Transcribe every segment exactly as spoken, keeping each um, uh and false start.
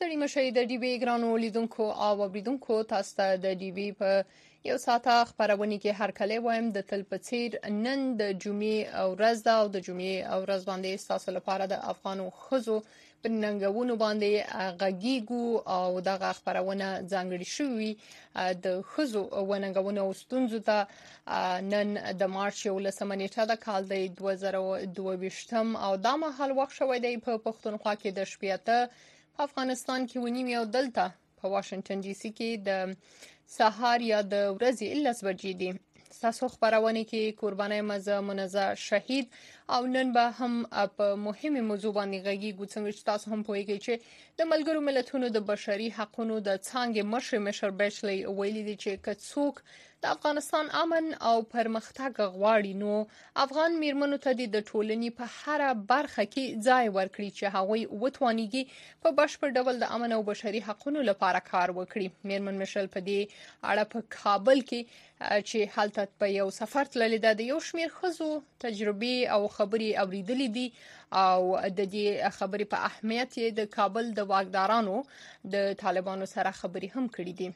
ستړي مشئ د ډي بي ګرانو لیدونکو او اوریدونکو تاسو ته د ډي بي په یو ساعته خبرونه کې هر کله وایم د تل په څیر نن د جمعې ورځ ده او د جمعې ورځ باندې تاسو لپاره د افغانو خزو په ننګونو باندې غږیږو او دغه خبرونه ځانګړي شوي د خزو وننګونو او ستونزو ته نن د مارچ یولسمه نیټه د کال د دوه زره او دوه ویشتم او د مهال وخت شوی دی په پښتونخوا کې د شپېته په افغانستان کې ونیم یو دلته په واشنگټن ډي سي کې د سهار یا د ورځې لس بجې دي. تاسو خبرونه کې قرباني مزه منزه شهید او نن به هم په مهمه موضوع باندې غږیږو څنګه چې تاسو هم پوهیږئ چې د ملګرو ملتونو د بشري حقوقو د څانګې مشر مشر بیچلي ویلي دي چې کڅوک د افغانستان امن او پرمختګ غواړي نو افغان میرمنو ته د ټولنې په هر برخه کې ځای ورکړي چې هغوی وتوانیږي په بشپړ ډول د امن او بشري حقوقو لپاره کار وکړي. میرمن مشل په دې اړه په کابل کې چې حالت په یو سفر تللی د یو شمیر خزو تجربه او خبري اوریدلې دي او د دې خبرې په اهمیت د کابل د واکدارانو د طالبانو سره خبري هم کړې دي.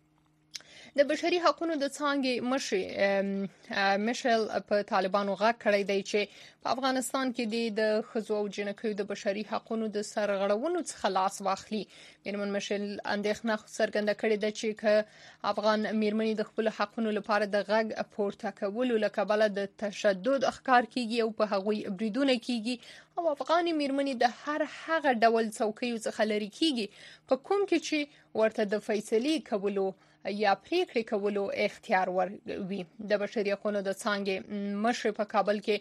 د بشري حقوقو د څانګې مشر مشل په طالبانو غږ کړی دی چې په افغانستان کې د خزو او جنکیو د بشري حقوقو د سرغړونو څخه لاس واخلي. میرمن مشل اندېښنه څرګنده کړې ده چې که افغان میرمنې د خپل حقوقو لپاره د غږ پورته کولو لکبله د تشدد اخکار کیږي او په هغوی بریدونه کیږي او افغان میرمنې د هر هغه ډول څوکیو څخه لري کیږي په کوم کې چې ورته د فیصلې کولو یا پریکړې کولو اختیار وروي. د بشري حقوقو د څانګې مشر په کابل کې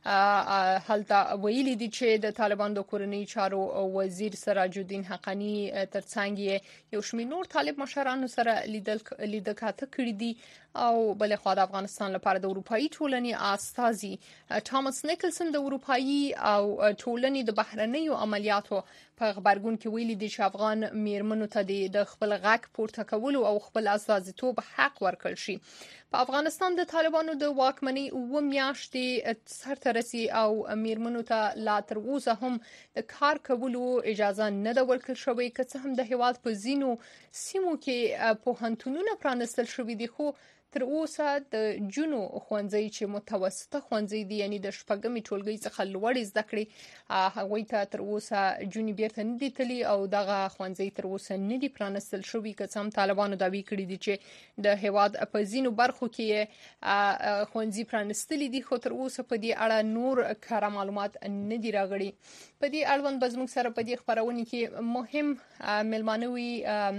هلته ویلي دي چې د طالبان د کورنۍ چارو وزیر سراج الدین حقانی ترڅنګ یو شمېر نور طالب مشرانو سره لیدل لیدکاته کړی دي او بل خو د افغانستان لپاره د اروپאי ټولنې استازي ټامس نیکلسن د اروپאי او ټولنې د بهرنیو عملیاتو په خبرګون کې ویلي دي چې افغان میرمنو ته د خپل غږ پورته کولو او خپل استازیتوب حق ورکړل شي. په افغانستان د طالبانو د واکمنۍ و میاشتې سرته رسي او میرمنو ته لا تر اوسه هم د کار کولو اجازه نه ده ورکړل شوې که څه هم د هیواد په ځینو سیمو کې پوهنتونونه پرانستل شوي دي خو تر اوسه د جنو خوانځي چې متوسطه خوانځي دي یعنی د شپږمې ټولګي څخه لوړ زده کړې هغه ته تر اوسه جونی بیرته نه دي تللی او دغه خوانځي تر اوسه نه دي پرانستل شوي که څم طالبانو داوی کړی دي چې د هیواد په ځینو برخو کې خوانځي پرانستلي دي خو تر اوسه په دې اړه نور کره معلومات نه دي راغلي. په دې اړوند بزموږ سره په دې خبرونه کې مهم ملمانوي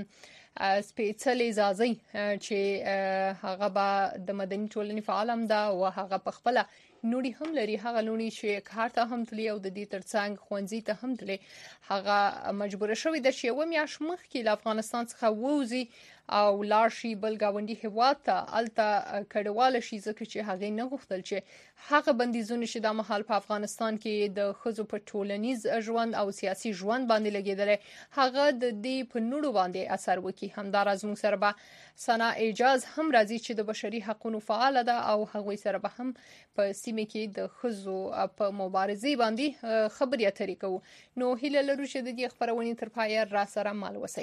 سپیڅلې زازي چې هغه به د مدني ټولنې فعالم ده او هغه په خپل نوري هم لري هغه لونی چې کار ته هم تلی او د دې ترڅنګ خوندزي ته هم تلی هغه مجبور شوی د شی و میاش مخ کې له افغانستان څخه ووزي او لارشي بل گاونډي هیواد ته الته کډواله شي ځکه چې هغه نه غوښتل چې هغه بندیزونه چې د محل په افغانستان کې د خزو په ټولنیز ژوند او سیاسي ژوند باندې لګیدل هغه د دې په نړو باندې اثر وکي. همدار از موږ سره به سنا اجاز هم راځي چې د بشري حقوقو فعال ده او هغه سره به هم په سیمه کې د خزو په مبارزې باندې خبرې اترې کوو. نو هیله لرو چې د دې خبرونه تر پایه را سره مال وسی.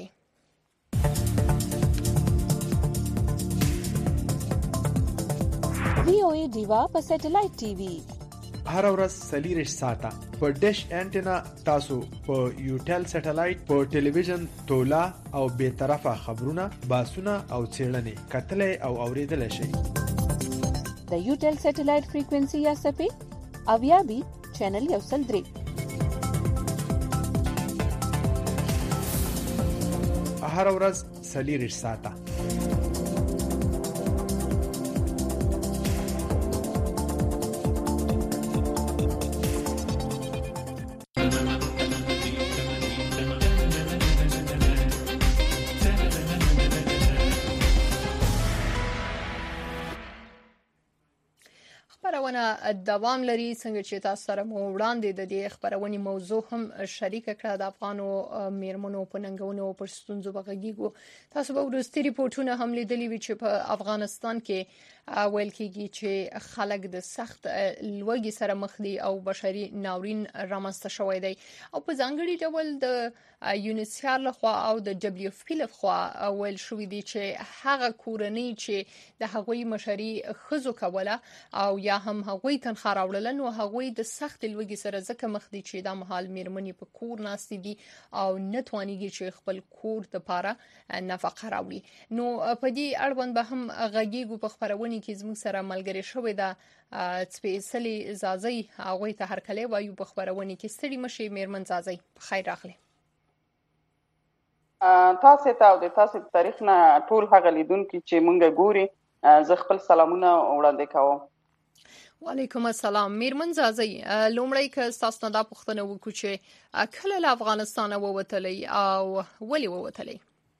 وی او ای ډیوا په سټلایټ ټي وي هر ورځ سلیریش ساته په ډیش انټینا تاسو په یوټل سټلایټ په ټلویزیون تولا او به طرفه خبرونه باسونه او چیرلنې کتلې او اوریدل شي. د یوټل سټلایټ فریکوئنسي یا سپې اویا بي چینل یو سل درې هر ورځ سلیریش ساته. دوام لري څنګه چې تاسو سره مو وړاندې د دې خبرونې موضوع هم شریک کړه د افغانو میرمنو په ننګونو او پر ستونزو بغږیږو. تاسو به ورستي ریپورتونه هم لیدلي وي چې په افغانستان کې ویل کېږي چې خلک د سخت لوږې سره مخ دي او بشري ناورین رامنځته شوی دی او په ځانګړي ډول د یونیسیار لخوا او د دبليو اف پی لخوا ویل شوی دی چې هغه کورنۍ چې د هغوی مشري خزو کوله او یا هم هغوی تنخوا راوړل نو هغوی د سخت لوږې سره ځکه مخ دي چې د مهال میرمنې په کور ناستې دي او نه توانيږي چې خپل کور ته پاره نفقه راوړي. نو په دې اړوند به هم غږیږو په خبرونه کې زموږ سره ملګری شوی دا سپیشلی زازي هغه ته هر کله وایو په خبرونه کې ستړي مشي میرمن زازي په خیر راغلی. تاسو ته او د تاسو تاریخ نه ټول هغه لیدونکو چې مونږ ګوري زه خپل سلامونه وړاندې کوم. وعلیکم السلام میرمن زازي. لومړی که تاسو نه دا پوښتنه وکړو چې کله له افغانستان ووتلې او ولې ووتلې؟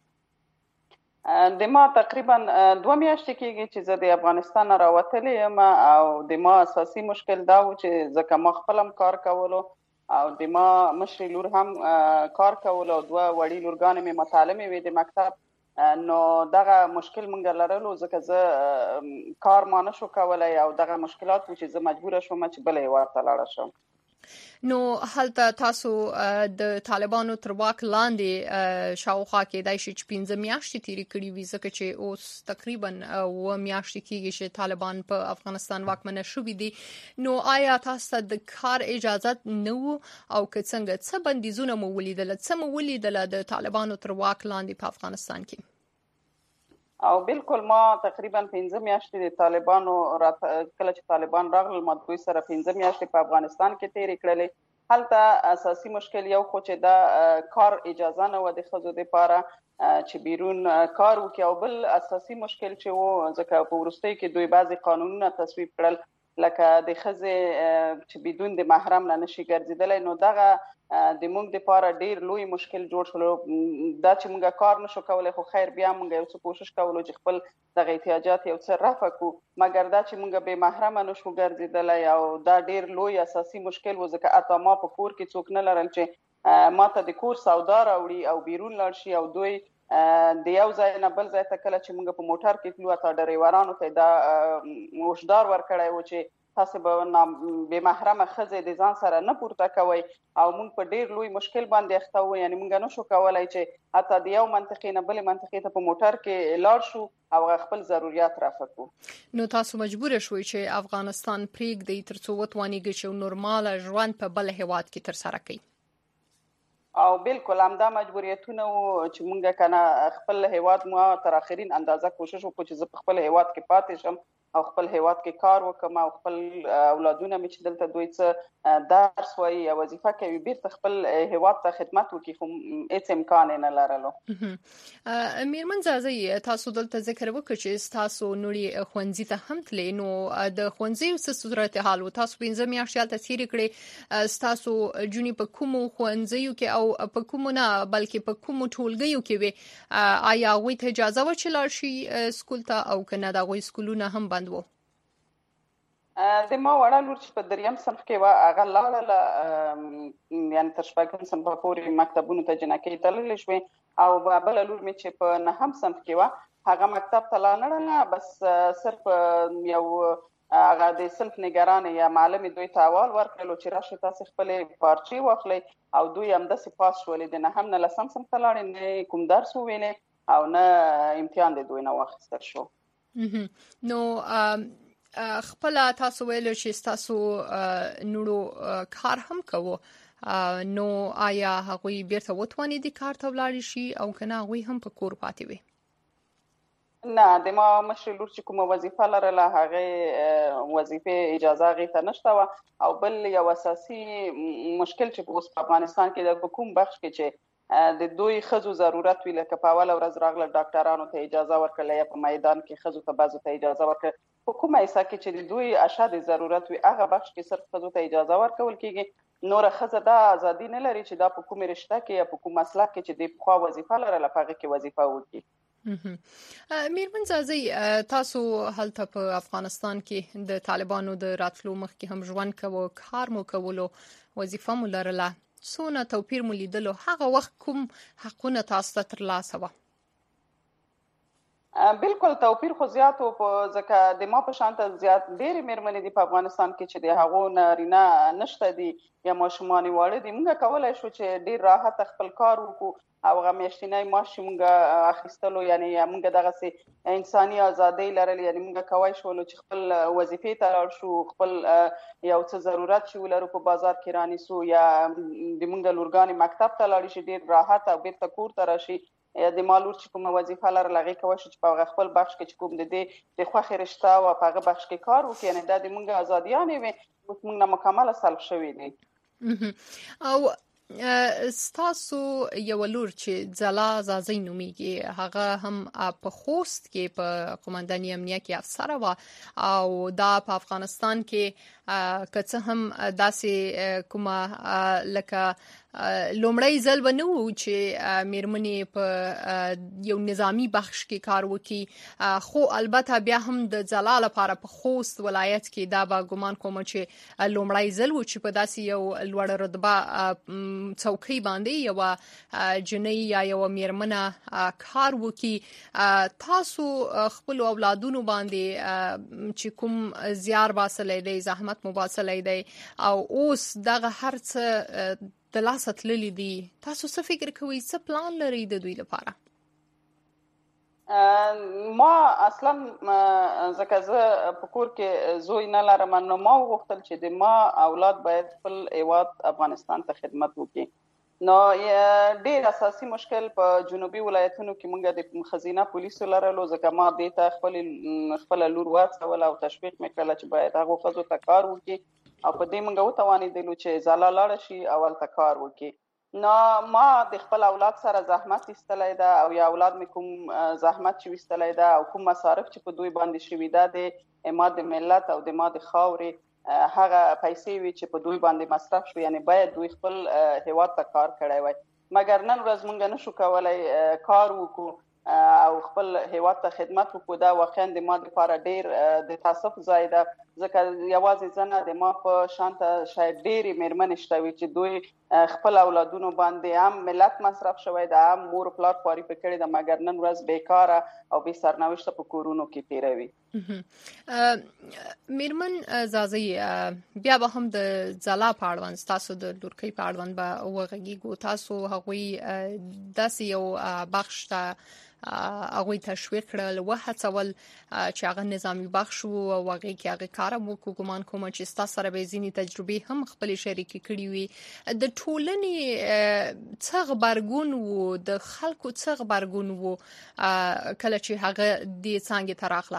د ما تقریبا دوه میاشتې کېږي چې زه د افغانستان راوتلې یم او د ما اساسي مشکل دا و چې ځکه ما خپلم کار کولو او د ما مشري لور هم کار کولو او دوه وړي لورګانې مې مطالعه وې د مکتب نو دغه مشکل مونږ لرلو ځکه زه کار ما نشو کولای او دغه مشکلات و چې زه مجبور شوم چې بل هیواد ته لاړ شم. نو هلته تاسو د طالبانو تر واک لاندې شاوخوا کې دای شي چې پنځه میاشتې تیرې کړې وي ځکه چې اوس تقریبا و میاشتې کېږي چې طالبان په افغانستان واکمن شوي دي. نو آیا تاسو د کار اجازه نه وو او که څنګه څه بندیزونه مو ولیدل څه مو ولیدل د طالبانو تر واک لاندې په افغانستان کې؟ او بالکل ما تقریبا پنځه میاشتې د طالبانو کله چې طالبان راغلل ما دوی سره پنځه میاشتې په افغانستان کې تیرې کړلې. هلته اساسي مشکل یو خو چې دا کار اجازه نه و د ښځو لپاره چې بیرون کار وکړي او بل اساسي مشکل چې و ځکه په وروستۍ کې دوی بعضي قانونونه تصویب کړل لکه د ښځې چې بدون د محرم نه نشي ګرځېدلی نو دغه د موږ لپاره ډیر لوی مشکل جوړ شو. دا چې موږ کار نشو کولای خو خیر بیا موږ یو څه کوشش کولو چې خپل دغه احتیاجات یو څه رفع کړو مګر دا چې موږ به محرم نشو ګرځېدلی او دا ډیر لوی اساسي مشکل و ځکه اته ما په کور کې څوک نه لرل چې ما ته د کور سودا راوړي او بیرون لاړ شي او دوی د یو ځای نه بل ځای ته کله چې موږ په موټر کې تلو اته ډریورانو ته دا هشدار ورکړی و چې تاسو به به محرمه ښځې د ځان سره نه پورته کوئ او موږ په ډیر لوی مشکل باندې اخته وو یعنی موږ نشو کولای چې حتی د یو منطقې نه بل منطقې ته په موټر کې لاړ شو او خپل ضرورت رافع کړو. نو تاسو مجبور شوئ چې افغانستان پریږدئ ترڅو وتوانیږئ چې نورمال ژوند په بل هیواد کې ترسره کړئ. او بالکل همدا مجبوریتونه و چې مونږ کنه خپل هیواد مو تر اخرین اندازه کوشش وکړو چې زه په خپل هیواد کې پاتې شم او خپل هیواد کې کار وکم او خپل اولادونه مې چې دلته دوی څه درس وایي یا وظیفه کوي بیرته خپل هیواد ته خدمت وکړي خو هیڅ امکان نه لرلو. میرمن زازي تاسو دلته ذکر وکړ چې تاسو نوري خوندزي ته هم تلې نو د خوندزي څه صورت حال و تاسو پنځه میاشتې تل تیر کړې تاسو جونی په کوم خوندزیو کې او په کوم نه بلکې په کوم ټولګیو کې وي آیا غوي ته اجازه و چې لاړ شي سکول ته او کنه دا غوي سکولونه هم بند وو؟ د ما وړه لور چې په دریم صنف کې وه هغه لاړله یعنې تر شپږم صنفه پورې مکتبونو ته جنکۍ تللې شوې او بله لور مې چې په نهم صنف کې وه هغه مکتب ته لا نه بس صرف یو هغه د صنف نګرانې یا معلمې دوی ته احوال ورکړلو چې راشئ تاسې خپلې پارچې واخلئ او دوی همداسې پاس شولې د نهم نه لسم صنف ته لاړې نه کوم درس وویلې او نه امتحان د دوی نه واخیستل شو. نو خپل تاسو ویل چې تاسو نورو کار هم کوو نو آیا هغه بیرته وتواني دي کار ته ولاړ شي او کنه هغه هم په کور پاتې وي؟ نه د ما مشر لور چې کومه وظیفه لرله هغه وظیفه اجازه غي ته نشته و او بل یو اساسي مشکل چې اوس په افغانستان کې د حکومت بخش کې چې د دوی خزو ضرورت وی لکه په اول ورځ راغله ډاکټرانو ته اجازه ورکړه یا په میدان کې خزو ته بعضو ته اجازه ورکړه حکومت ایسا کې چې دوی اشد ضرورت وی هغه بخش کې صرف خزو ته اجازه ورکول کیږي نور خزه دا ازادي نه لري چې دا په کومه رشته کې یا په کوم مسلک کې چې د خو وظیفه لرله په هغه کې وظیفه وکړي. میرمن زازي تاسو هلته په افغانستان کې د طالبانو د راتلو مخکې هم ژوند کوو کار مو کولو وظیفه مو لرله څونه توپیر مو لیدلو هغه وخت کوم حقونه تاسو ته ترلاسه و؟ بالکل توپیر خو زیات و په ځکه د ما په شان ته زیات ډېرې مېرمنې دي په افغانستان کې چې د هغو نارینه نشته دي یا ماشومان واړه دي. موږ کولی شو چې ډېر راحته خپل کار وکړو او هغه میاشتنی معاش چې موږ اخیستلو، یعنې موږ دغسې انساني ازادۍ لرلې، یعنې موږ کولی شولو چې خپل وظیفې ته لاړ شو، خپل یو څه ضرورت چې ولرو په بازار کې رانیسو، یا د موږ لورګانې مکتب ته لاړې شي ډېر راحت او بیرته کور ته راشي. د ما لور چې کومه وظیفه لرله هغې کولی شو چې په هغه خپل بخش کې چې کوم د دې د خوښې رشته وه په هغه بخش کې کار وکړي. یعنې دا د موږ ازادیانې وې، اوس موږ نه مکمله سلب شوي دي. او ستاسو یو لور چې ځلا زازۍ نومیږي، هغه هم په خوست کې په قومنداني امنیه کې افسره وه او دا په افغانستان کې که څه هم داسې کومه لکه لومړی ځل به نه و چې میرمنې په یو نظامی بخش کې کار وکړي، خو البته بیا هم د ځلا لپاره په خوست ولایت کې دا به ګمان کوم چې لومړی ځل و چې په داسې یو لوړ رتبه څوکۍ باندې یوه جنۍ یا یوه میرمنه کار وکړي. تاسو خپل اولادونو باندې چې کوم زیار باسلی دی، زحمت مو باسلی دی او اوس دغه هر څه د لاسه تللي دي، تاسو څه فکر کوئ، څه پلان لرئ د دوی لپاره؟ ما اصلا ځکه زه په کور کې زوی نه لرم، نو ما وغوښتل چې د ما اولاد باید خپل هیواد افغانستان ته خدمت وکړي. نو ډېر اساسي مشکل په جنوبي ولایتونو کې موږ د ښځینه پولیسو لرلو، ځکه ما دې ته خپل خپله لور واستوله او تشویق مې کړله چې باید هغو ښځو ته کار وکړي او په دې موږ وتوانېدلو چې ځلا لاړه شي او هلته کار وکړي. نو ما د خپل اولاد سره زحمت ایستلی ده او یا اولاد مې کوم زحمت چې ویستلی ده او کوم مصارف چې په دوی باندې شوي ده د ما د ملت او د ما د خاورې هغه پیسې وي چې په دوی باندې مصرف شوي، یعنې باید دوی خپل هیواد ته کار کړی وای. مګر نن ورځ موږ نشو کولی کار وکړو او خپل هیواد ته خدمت وکړو. دا واقعا د ما دپاره ډېر د تاسف ځای ده، ځکه یوازې زه نه، د ما په شان ته شاید ډېرې مېرمنې شته وي چې دوی خپل اولادونو باندې هم ملت مصرف شوی ده، هم مور پلار خواري پرې کړې ده، مګر نن ورځ بېکاره او بې سرنوشته په کورونو کې تېروي. میرمن زازۍ، بیا به هم د ځلا په اړوند، ستاسو د لورکۍ په اړوند به وغږېږو. تاسو هغوی داسې یو بخش ته هغوی تشویق کړل، وهڅول چې هغه نظامي بخش و او هغې کې هغې کار هم وکړو. ګمان کوم چې ستا سره به یې ځینې تجربې هم خپلې شریکې کړي وي. د ټولنې څه غبرګون و، د خلکو څه غبرګون و کله چې هغه دې څانګې ته راغله؟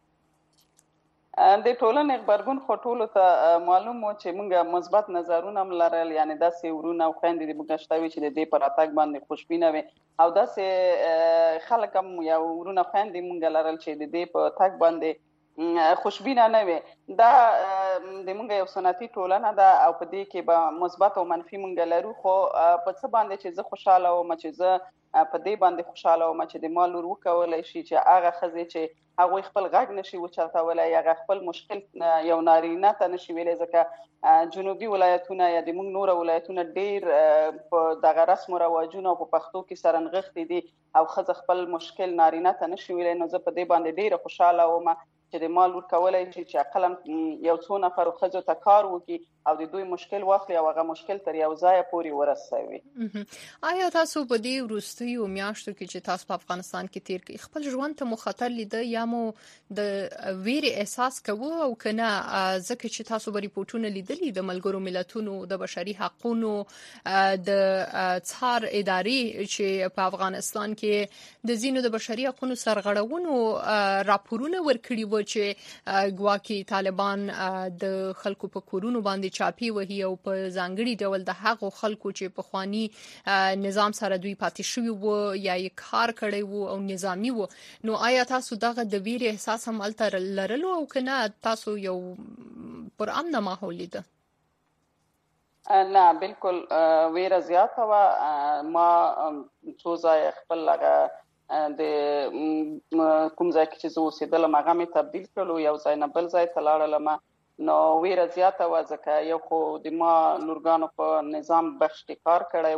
د ټولنې غبرګون خو ټولو ته معلوم و چې موږ مثبت نظرونه هم لرل، یعنې داسې ورونه او خویندې د موږ شته وي چې د دې په راتګ باندې خوشبینه وي، او داسې خلک هم یا ورونه خویندې موږ لرل چې د دې په تګ باندې خوشبینه نه وي. دا د موږ یو سنتي ټولنه ده او په دې کې به مثبت او منفي موږ لرو، خو په څه باندې چې زه خوشحاله وم، چې زه په دې باندې خوشحاله وم چې د ما لور وکولی شي چې هغه ښځې چې هغوی خپل غږ نشي وچتولی، هغه خپل مشکل یو نارینه ته نشي ویلی، ځکه جنوبي ولایتونه یا د موږ نوره ولایتونه ډېر په دغه رسم و رواجونه او په پښتو کې سرنغښتې دي او ښځه خپل مشکل نارینه ته نشي ویلی. نو زه په دې باندې ډېره خوشحاله وم چې د ما لور کولی شي چې اقلا یو څو نفرو ښځو ته کار وکړي او د دوی مشکل واخلي او هغه مشکل تر یو ځایه پورې ورسوي. آیا تاسو په دې وروستیو میاشتو کې چې تاسو په افغانستان کې تیر کړئ، خپل ژوند ته مو خطر لیده یا مو د ویرې احساس کوو او که نه؟ ځکه چې تاسو به ریپورټونه لیدلي د ملګرو ملتونو د بشري حقونو د څار ادارې چې په افغانستان کې د ځینو د بشري حقونو سرغړونو راپورونه ورکړي و چې ګواکې طالبان د خلکو په کورونو باندې چاپی وهي او په ځانګړي ډول د هغو خلکو چې پخواني نظام سره دوی پاتې شوي وو یا یې کار کړی وو او نظامي وو. نو آیا تاسو دغه د ویرې احساس هم هلته لرلو او که نه تاسو یو پر امنه ماحول لیده؟ نه، بالکل ویره زیاته وه. ما څو ځایه خپل هغه د کوم ځای کې چې زه اوسېدلم هغه مې تبدیل کړلو، یو ځای نه بل ځای ته لاړلم. نو ویره زیاته وه ځکه یو خو د ما لورګانو په نظام بخش کې کار کړی و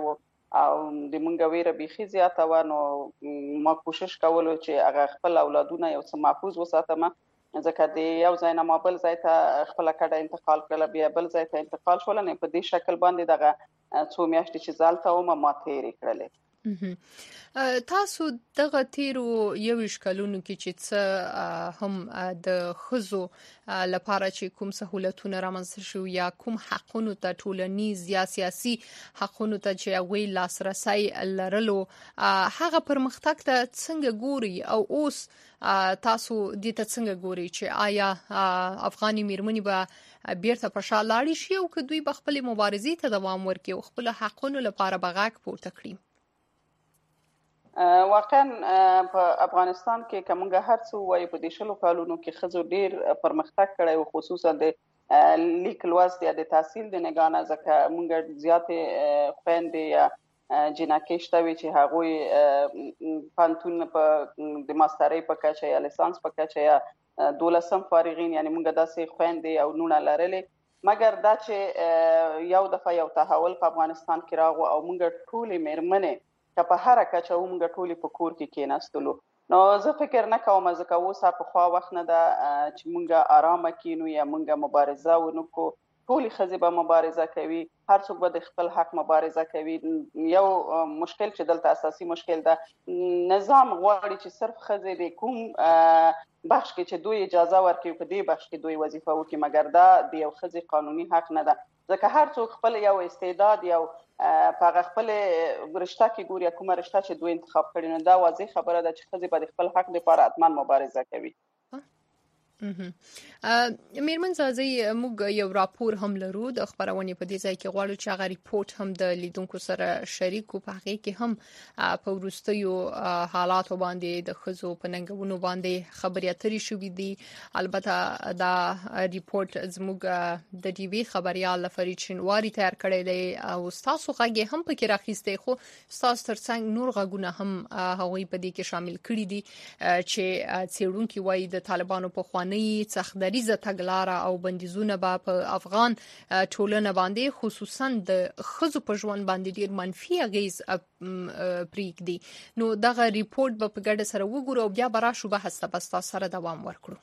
او د مونږ ویره بيخي زیاته و. نو ما کوشش کولو چې هغه خپل اولادونه یو څه محفوظ وساتم، ځکه د یو ځای نه ما بل ځای ته خپل کډه انتقال کړل، بیا بل ځای ته انتقال شول. نه په دې شکل باندې دغه څو میاشتې چې زالته و ما تیرې کړلې. تاسو دغه تیرو یویش کلونو کې چې څه هم د خزو لپاره چې کوم سہولتونه رامنځته شو یا کوم حقونو ته ټولنیز یا سیاسي حقونو ته چې هغه لاسرسي لرلو، هغه پرمختګ ته څنګه ګوري او اوس تاسو دې ته څنګه ګوري چې آیا افغاني میرمنې به بیرته په شا لاړې شي او که دوی به خپل مبارزې ته دوام ورکړي او خپل حقونو لپاره بغاک پورته کړي؟ واقعا په افغانستان کې کومه هر څه وایي په دې شلو کالونو کې خزو ډیر پرمختګ کړی او خصوصا د لیک لوست یا د تحصیل د نگانه، ځکه موږ زیاتې خويندې یا جنکې شته وي چې هغه پانتون په د ماسترۍ په کچه یا لیسانس په کچه یا دولسم فارغین، یعنی موږ داسې خويندې او نونه لرلې. مګر دا چې یو دفعه یو تحول په افغانستان کې راغو او موږ ټولې میرمنې په هر کچه موږ ټولې په کور کې کېناستلو، نو زه فکر نه کوم ځکه اوس په خوا وخت نه ده چې موږ آرامه کینو یا موږ مبارزه ونکو. ټولې ښځې به مبارزه کوي، هر څوک به د خپل حق مبارزه کوي. یو مشکل چې دلته اساسي مشکل ده، نظام غواړي چې صرف ښځې د کوم بخش کې چې دوی اجازه ورکړي په دې بخش کې دوی وظیفه وکړي، مګر دا د یو ښځې قانوني حق نه ده، ځکه هر څوک خپل یو استعداد یو په خپل رشته کې ګوري، کومه رشته چې دوی انتخاب کړي. نو دا واضح خبره ده چې ښځې به د خپل حق لپاره حتما مبارزه کوي. میرمن زازي موږ یو راپور هم لرو د خبرونه په دې ځای کې غواړو چې هغه ریپورت هم د لیدونکو سره شریک کو، په هغه کې هم په ورستیو حالات باندې د خزو په ننګونو باندې خبري اترې شوې دي. البته دا ریپورت زموږ د ټي وي خبريال فرید شینواری تیار کړی دی او تاسو غږی هم پکې راخېسته، خو تاسو ترڅنګ نور غږونه هم هغوی په دې کې شامل کړي دي چې څېړونکو وايي د طالبانو په خواني څخدریزه تګلاره او بندیزونه به په افغان ټولنه باندې خصوصا د خزو په ژوند باندې ډیر منفي اغیز پریږدي. نو دغه ریپورت به په ګډه سره وګورو او بیا براشو بحث ته سره دوام ورکړو.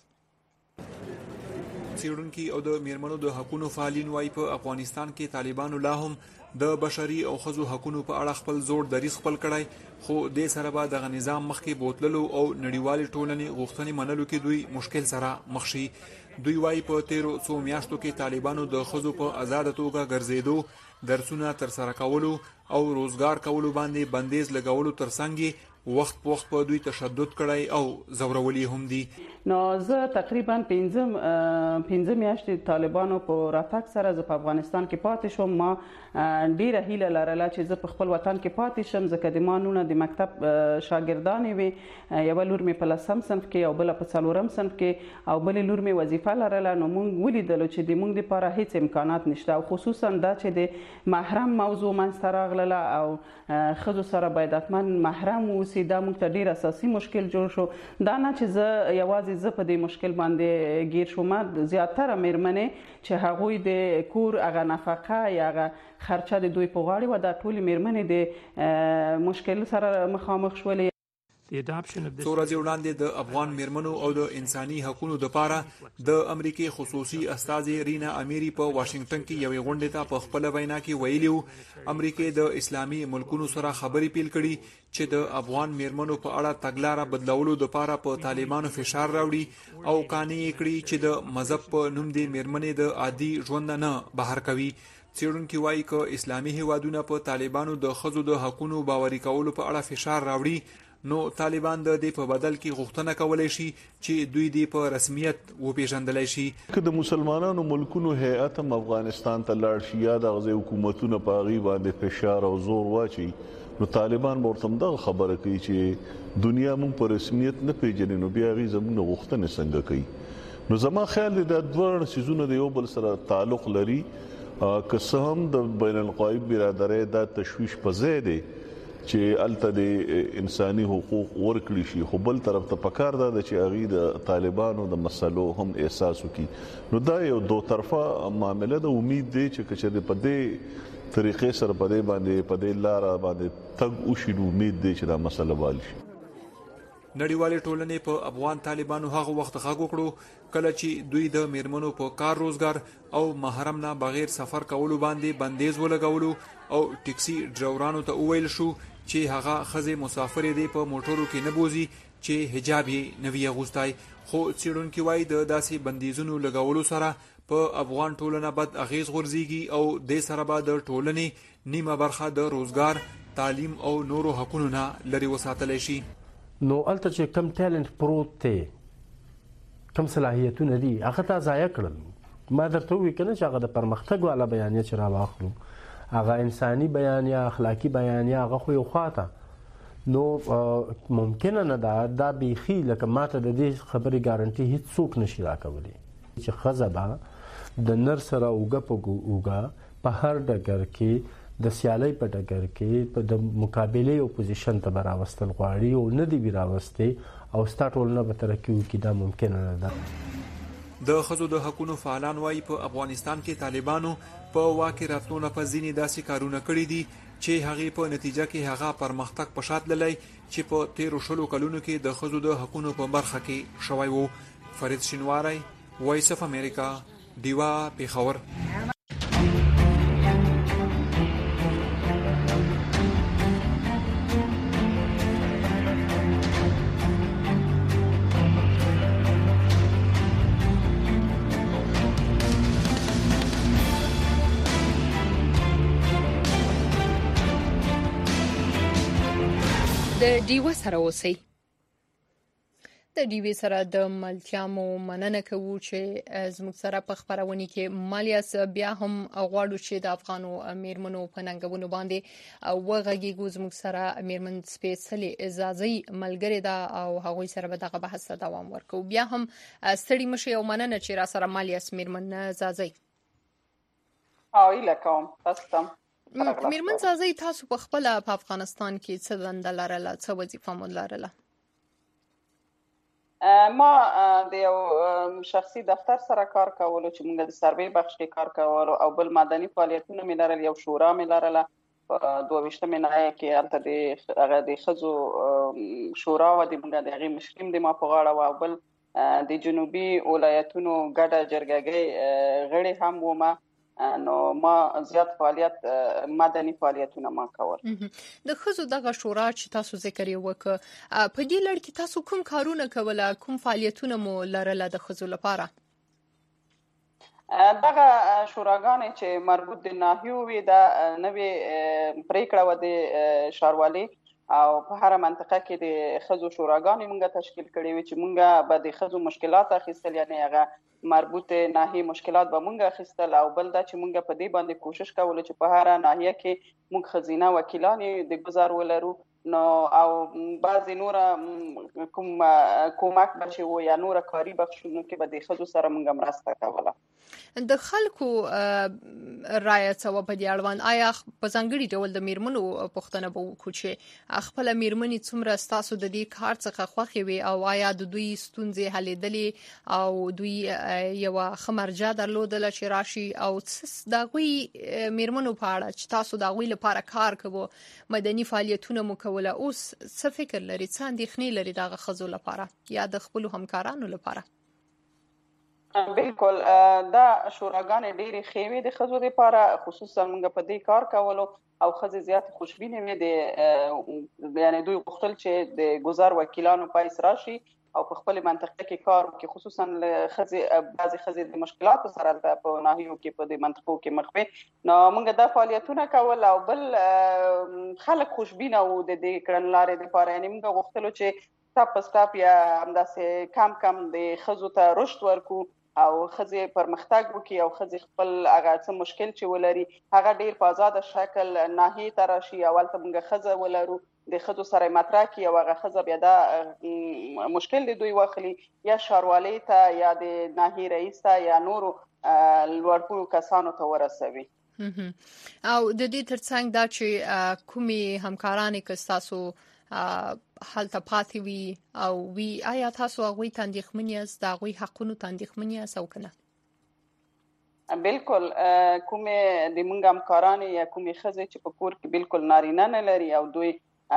څېړونکي او د میرمنو د حقوقو فعالین وايي په افغانستان کې طالبانو لا هم د بشري او خزو حقوقو په اړه خپل زور دریځ خپل کړای، خو د سره به د نظام مخکې بوتللو او نړیوال ټولنې غوښتنې منلو کې دوی مشکل سره مخ شي. دوی وايي په تیرو څو میاشتو کې طالبانو د خزو په آزاد توګه ګرځېدو، درسونه تر سره کولو او روزګار کولو باندې بندیز لګولو ترڅنګ وخت په وخت په دوی تشدد کړای او زورولي هم دي. نو زه تقریبا پنځم پنځم میاشتې طالبانو په راتګ سره زه په افغانستان کې پاتې شوم. ما ډیره هیله لرله چې زه په خپل وطن کې پاتې شم، ځکه د ما نونه د مکتب شاګردانې وي، یو لور مې په لسم صنف کې او بل په څلورم صنف کې او بل لور مې وظیفه لرله. نو موږ ولیدل چې د موږ لپاره هیڅ امکانات نشته، او خصوصا دا چې د محرم موضوع منځته راغله او خزو سره باید حتما محرم اوسي، دا موږ ته ډیر اساسي مشکل جوړ شو. دا نه چې زه یوازې زه په دې مشکل باندې گیر شوم، زیاتره میرمنې چې هغوی د کور هغه نفقه یا هغه خرچه د دوی په غاړه و، دا ټول میرمنې د مشکل سره مخامخ شولې. څو ورځې وړاندې د افغان میرمنو او د انساني حقوقو لپاره د امریکای خصوصي استازي رینا امیری په واشنگټن کې یوې غونډې ته په خپل وینا کې ویلي، امریکای د اسلامي ملکونو سره خبرې پیل کړي چې د افغان میرمنو په اړه تګلارې بدلولو لپاره په طالبانو فشار راوړي او قانع کړي چې د مذهب په نوم د میرمنې د عادي ژوند نه بهر کوي. څېړونکي وایي چې اسلامي هیوادونه په طالبانو د خزو د حقوقو باوري کولو په اړه فشار راوړي، نو طالبان د دې په بدل کې غوښتنه کولای شي چې دوی دې په رسمیت وپیژندلای شي. که د مسلمانانو ملکونو هیئت هم افغانستان ته لاړ شي یا د غزي حکومتونو په غي باندې فشار او زور واچي، نو طالبان ورته دغه خبره کوي چې دنیا مونږ په رسمیت نه پیژني، نو بیا غي زموږ غوښتنه څنګه کوي. نو زما خیال دی د دوه سيزونو د یو بل سره تعلق لري، که څه هم د بین القومي برادرۍ د تشويش په ځای دی چې الته د انساني حقوق ورکړي شي، خو بل طرف ته پکار ده چې هغه د طالبانو د مسلو هم احساس وکړي. نو دا یو دوه طرفه معاملې ده. امید دی چې کچې په دې طریقې سره په دې باندې په دې لار باندې تګ وشي نو امید دی چې دا مسله حل شي. نړیوالې ټولنې په افغان طالبانو هغه وخت غږ وکړو کله چې دوی د میرمنو په کار روزګار او محرم نه بغیر سفر کولو باندې بندیز ولګولو او ټیکسي ډرایورانو ته وویل شو چې هغه ښځې مسافرې دي په موټرو کې نه بوزي چې حجاب یې نه وي اغوستی. خو څېړونکي وایي د داسې بندیزونو لګولو سره په افغان ټولنه بد اغیز غورځېږي او دې سره به د ټولنې نیمه برخه د روزګار، تعلیم او نورو حقونو نه لرې وساتلی شي. نو الته چې کم ټیلنټ پروت دی، کم صلاحیتونه دي، هغه ته ضایع کړل. ما درته ووایي که نه چې هغه د پرمختګ والا بیانیه چې راواخلو، هغه انساني بیانیه، اخلاقي بیانیه، هغه خو یو خواته. نو ممکنه نه ده دا بیخي لکه ماته د دې خبرې ګارنټي هیڅ څوک نشي راکولی چې ښځه به د نر سره اوږه په اوږه په هر ډګر کې د سیالۍ په ډګر کې د مقابلې اپوزیشن ته به راوستل غواړي او نه دي وي راوستې او ستا ټولنه به ترقي وکړي، دا ممکنه نه ده. د ښځو د حقونو فعالان وایي په افغانستان کې طالبانو په واک کې راتلو نه په ځینې داسې کارونه کړي دي چې هغې په نتیجه کې هغه پرمختګ په شا تللی چې په تیرو شلو کلونو کې د ښځو د حقونو په برخه کې شوی و. فرید شینواری، وایس اف امریکا، ډیوا، پېښور. د ډیوه سره اوسئ. د ډیوې سره د ملتیا مو مننه کوو چې زموږ سره په خبرونه کې مالیاس بیا هم غواړو چې د افغانو میرمنو په ننګونو باندې وغږیږو. زموږ سره میرمن سپېڅلې اعزازي ملګری ده او هغوی سره به دغه بحث ته دوام ورکوو. بیا هم ستړي مشئ او مننه چې را سره مالیاس میرمن اعزازي. او ایله کوم تاسو ته. میرمن زازي، تاسو په خپل په افغانستان کې څه دنده لرله، څه وظیفه مو لرله؟ ما د یو شخصي دفتر سره کار کولو چې موږ د سروې بخش کې کار کولو او بل مدني فعالیتونه مې لرل. یو شورا مې لرله په دوه ویشتمې ناحیه کې، هلته د هغه د ښځو شورا وه، د موږ د هغې مشریم د ما په غاړه وه، او بل د جنوبي ولایتونو ګډه جرګګۍ غړي هم وم. نو ما زیات فعالیت مدني فعالیتونه ما کول. د ښځو دغه شورا چې تاسو ذکر یې وکړ، په دې لړ کې تاسو کوم کارونه کوله، کوم فعالیتونه مو لرله د ښځو لپاره؟ دغه شوراګانې چې مربوط د ناحیو وي، دا نوې پریکړه وه د ښاروالۍ او په هر منطقه کې د ښځو شوراګانې موږ تشکیل کړې وي چې موږ به د ښځو مشکلات اخیستل، یعنی هغه مربوط ناحیه مشکلات به موږ اخیستل، او بل دا چې موږ په دې باندې کوشش کولو چې په هر ناحیه کې موږ ښځینه وکیلان د ګزار ولرو. نو او بعضې نوره کوم کومک به چې و یا نوره کاري بخشونو کې به د ښځو سره موږ مرسته کوله. د خلکو رایه څه وه په دې اړوند؟ آیا په ځانګړي ډول د میرمنو پوښتنه به وکړو چې خپله میرمنې څومره ستاسو د دې کار څخه خوښې وي او آیا د دوی ستونزې حلېدلې او دوی یوه ښه مرجع درلودله چې راشي، او څه د هغوی میرمنو په اړه چې تاسو د هغوی لپاره کار کوو، مدني فعالیتونه مو کوله، اوس څه فکر لري، څه اندېښنې لري د هغه ښځو لپاره یا د خپلو همکارانو لپاره؟ بالکل، دا شوراګانې ډېرې ښې وې د ښځو لپاره، خصوصا موږ په دې کار کولو او ښځې زیاتې خوشبینې وې. د یعنې دوی غوښتل چې د ګزار وکیلانو پایس راشي او په خپل منطقه کې کار وکړي، خصوصا ښځې بعضې ښځې د مشکلاتو سره هلته په ناحیو کې په دې منطقو کې مخ وې. نو موږ دا فعالیتونه کول او بل خلک خوشبینه وو د دې کړنلارې دپاره. یعنې موږ غوښتلو چې سټاپ په سټاپ یا همداسې کم کم د ښځو ته رشد ورکو او ښځې پرمختګ وکړي او ښځې خپل هغه څه مشکل چې ولري هغه ډېر په آزاده شکل ناحیې ته راشي او هلته موږ ښځه ولرو، د ښځو سره یې مطرح کړي او هغه ښځه بیا دا مشکل د دوی واخلي یا ښاروالۍ ته یا د ناحیې رئیس ته یا نورو لوړپوړو کسانو ته ورسوي. او د دې ترڅنګ دا چې کومې همکارانې که ستاسو هلته پاتې وي او وي، آیا تاسو هغوی ته اندېښمن یاست، د هغوی حقونو ته اندېښمن یاست او که نه؟ بالکل کومې د موږ همکارانې یا کومې ښځې چې په کور کې بالکل نارینه نه لري او دوی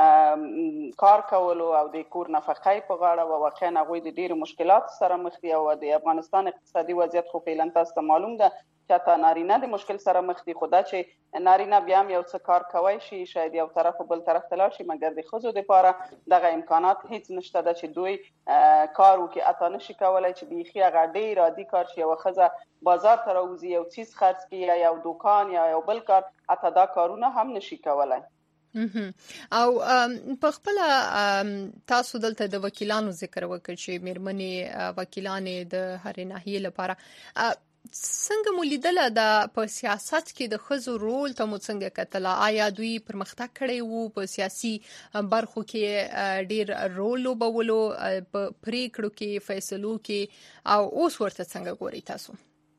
کار کولو او د کور نفقه په غاړه او واقعا هغوی د ډېرو مشکلاتو سره مخ دي او د افغانستان اقتصادي وضعیت خو فعلا تاسو ته معلوم ده چې حتی نارینه د مشکل سره مخ دي، خو دا چې نارینه بیا هم یو څه کار کوی شي شاید یو طرف بل طرف ته لاړ شي، مګر د ښځو دپاره دغه امکانات هیڅ نشته ده چې دوی کار وکړي. حتی نشي کولی چې بیخي هغه ډېر عادي کار چې یوه ښځه بازار ته راوځي یو څیز خرڅ کړي یا یو دوکان یا یو بل کار، حتی دا کارونه هم نشي کولی. او په خپل تاسو دلته د وکیلانو ذکر وکړ چې میرمنې وکیلانې د هرې ناحیې لپاره څنګه مو لیدله د په سیاست کې د ښځو رول ته مو څنګه کتله؟ آیا دوی پرمختګ کړی وو په سیاسي برخو کې ډیر رول لوبولو په پریکړو کې فیصلو کې او اوس ورته څنګه ګورئ تاسو؟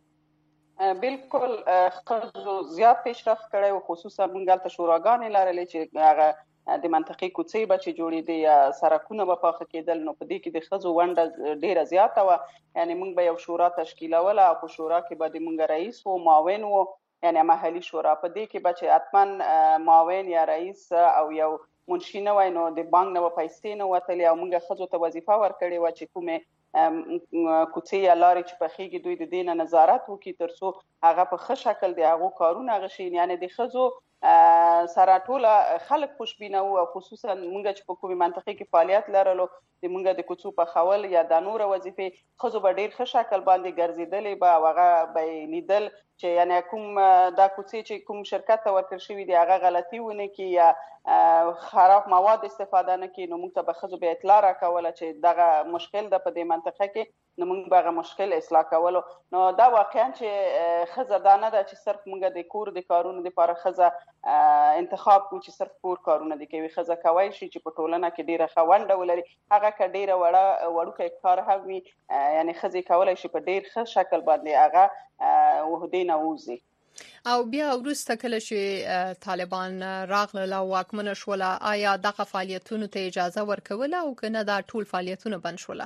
بالکل ښځو زیات پیشرفت کړی و، خصوصا موږ هلته شوراګانې لرلې چې هغه د منطقې کوڅې به چې جوړېدې یا سړکونه به پاخه کېدل، نو په دې کې د ښځو ونډه ډېره زیاته وه. یعنې موږ به یو شورا تشکیلوله او په شورا کې به د موږ رئیس و، معاون و، یعنې محلي شورا. په دې کې به چې حتما معاون یا رئیس او یو منشي نه وای نو د بانک نه به پیسې نه وتلې او موږ ښځو ته وظیفه ورکړې وه چې کومې کوڅې یا لارې چې پخېږي دوی د دې نه نظارت وکړي تر څو هغه په ښه شکل د هغو کارونه هغه شي. یعنې د ښځو سره ټوله خلک خوشبینه وو او خصوصا موږ چې په کومې منطقې کې فعالیت لرلو د موږ د کوڅو پخول یا د نوره وظیفې ښځو به ډېر ښه شکل باندې ګرځېدلې به او هغه به یې لیدل چې یعنې کوم دا کوڅې چې کوم شرکت ته ورکړل شوي دي هغه غلطي ونه کړي یا خراب مواد استفاده نه کړي، نو موږ ته به ښځو به اطلاع راکوله چې دغه مشکل ده په دې منطقه کې، نو موږ به هغه مشکل اصلاح کولو. نو دا واقعا چې ښځه دا نه ده چې صرف موږ د کور د کارونو دپاره ښځه انتخاب کړو چې صرف کور کارونه دې کوي. ښځه کولی شي چې په ټولنه کې ډېره ښه ونډه ولري، هغه که ډېره وړه وړوکی کار هم وي، یعنې ښځې کولی شي په ډېر ښه شکل باندې هغه وحدې نه ووځي. او بیا وروسته کله چې طالبان راغله او واکمنه شوله، آیا دغه فعالیتونو ته اجازه ورکوله او که نه دا ټول فعالیتونه بند شوله؟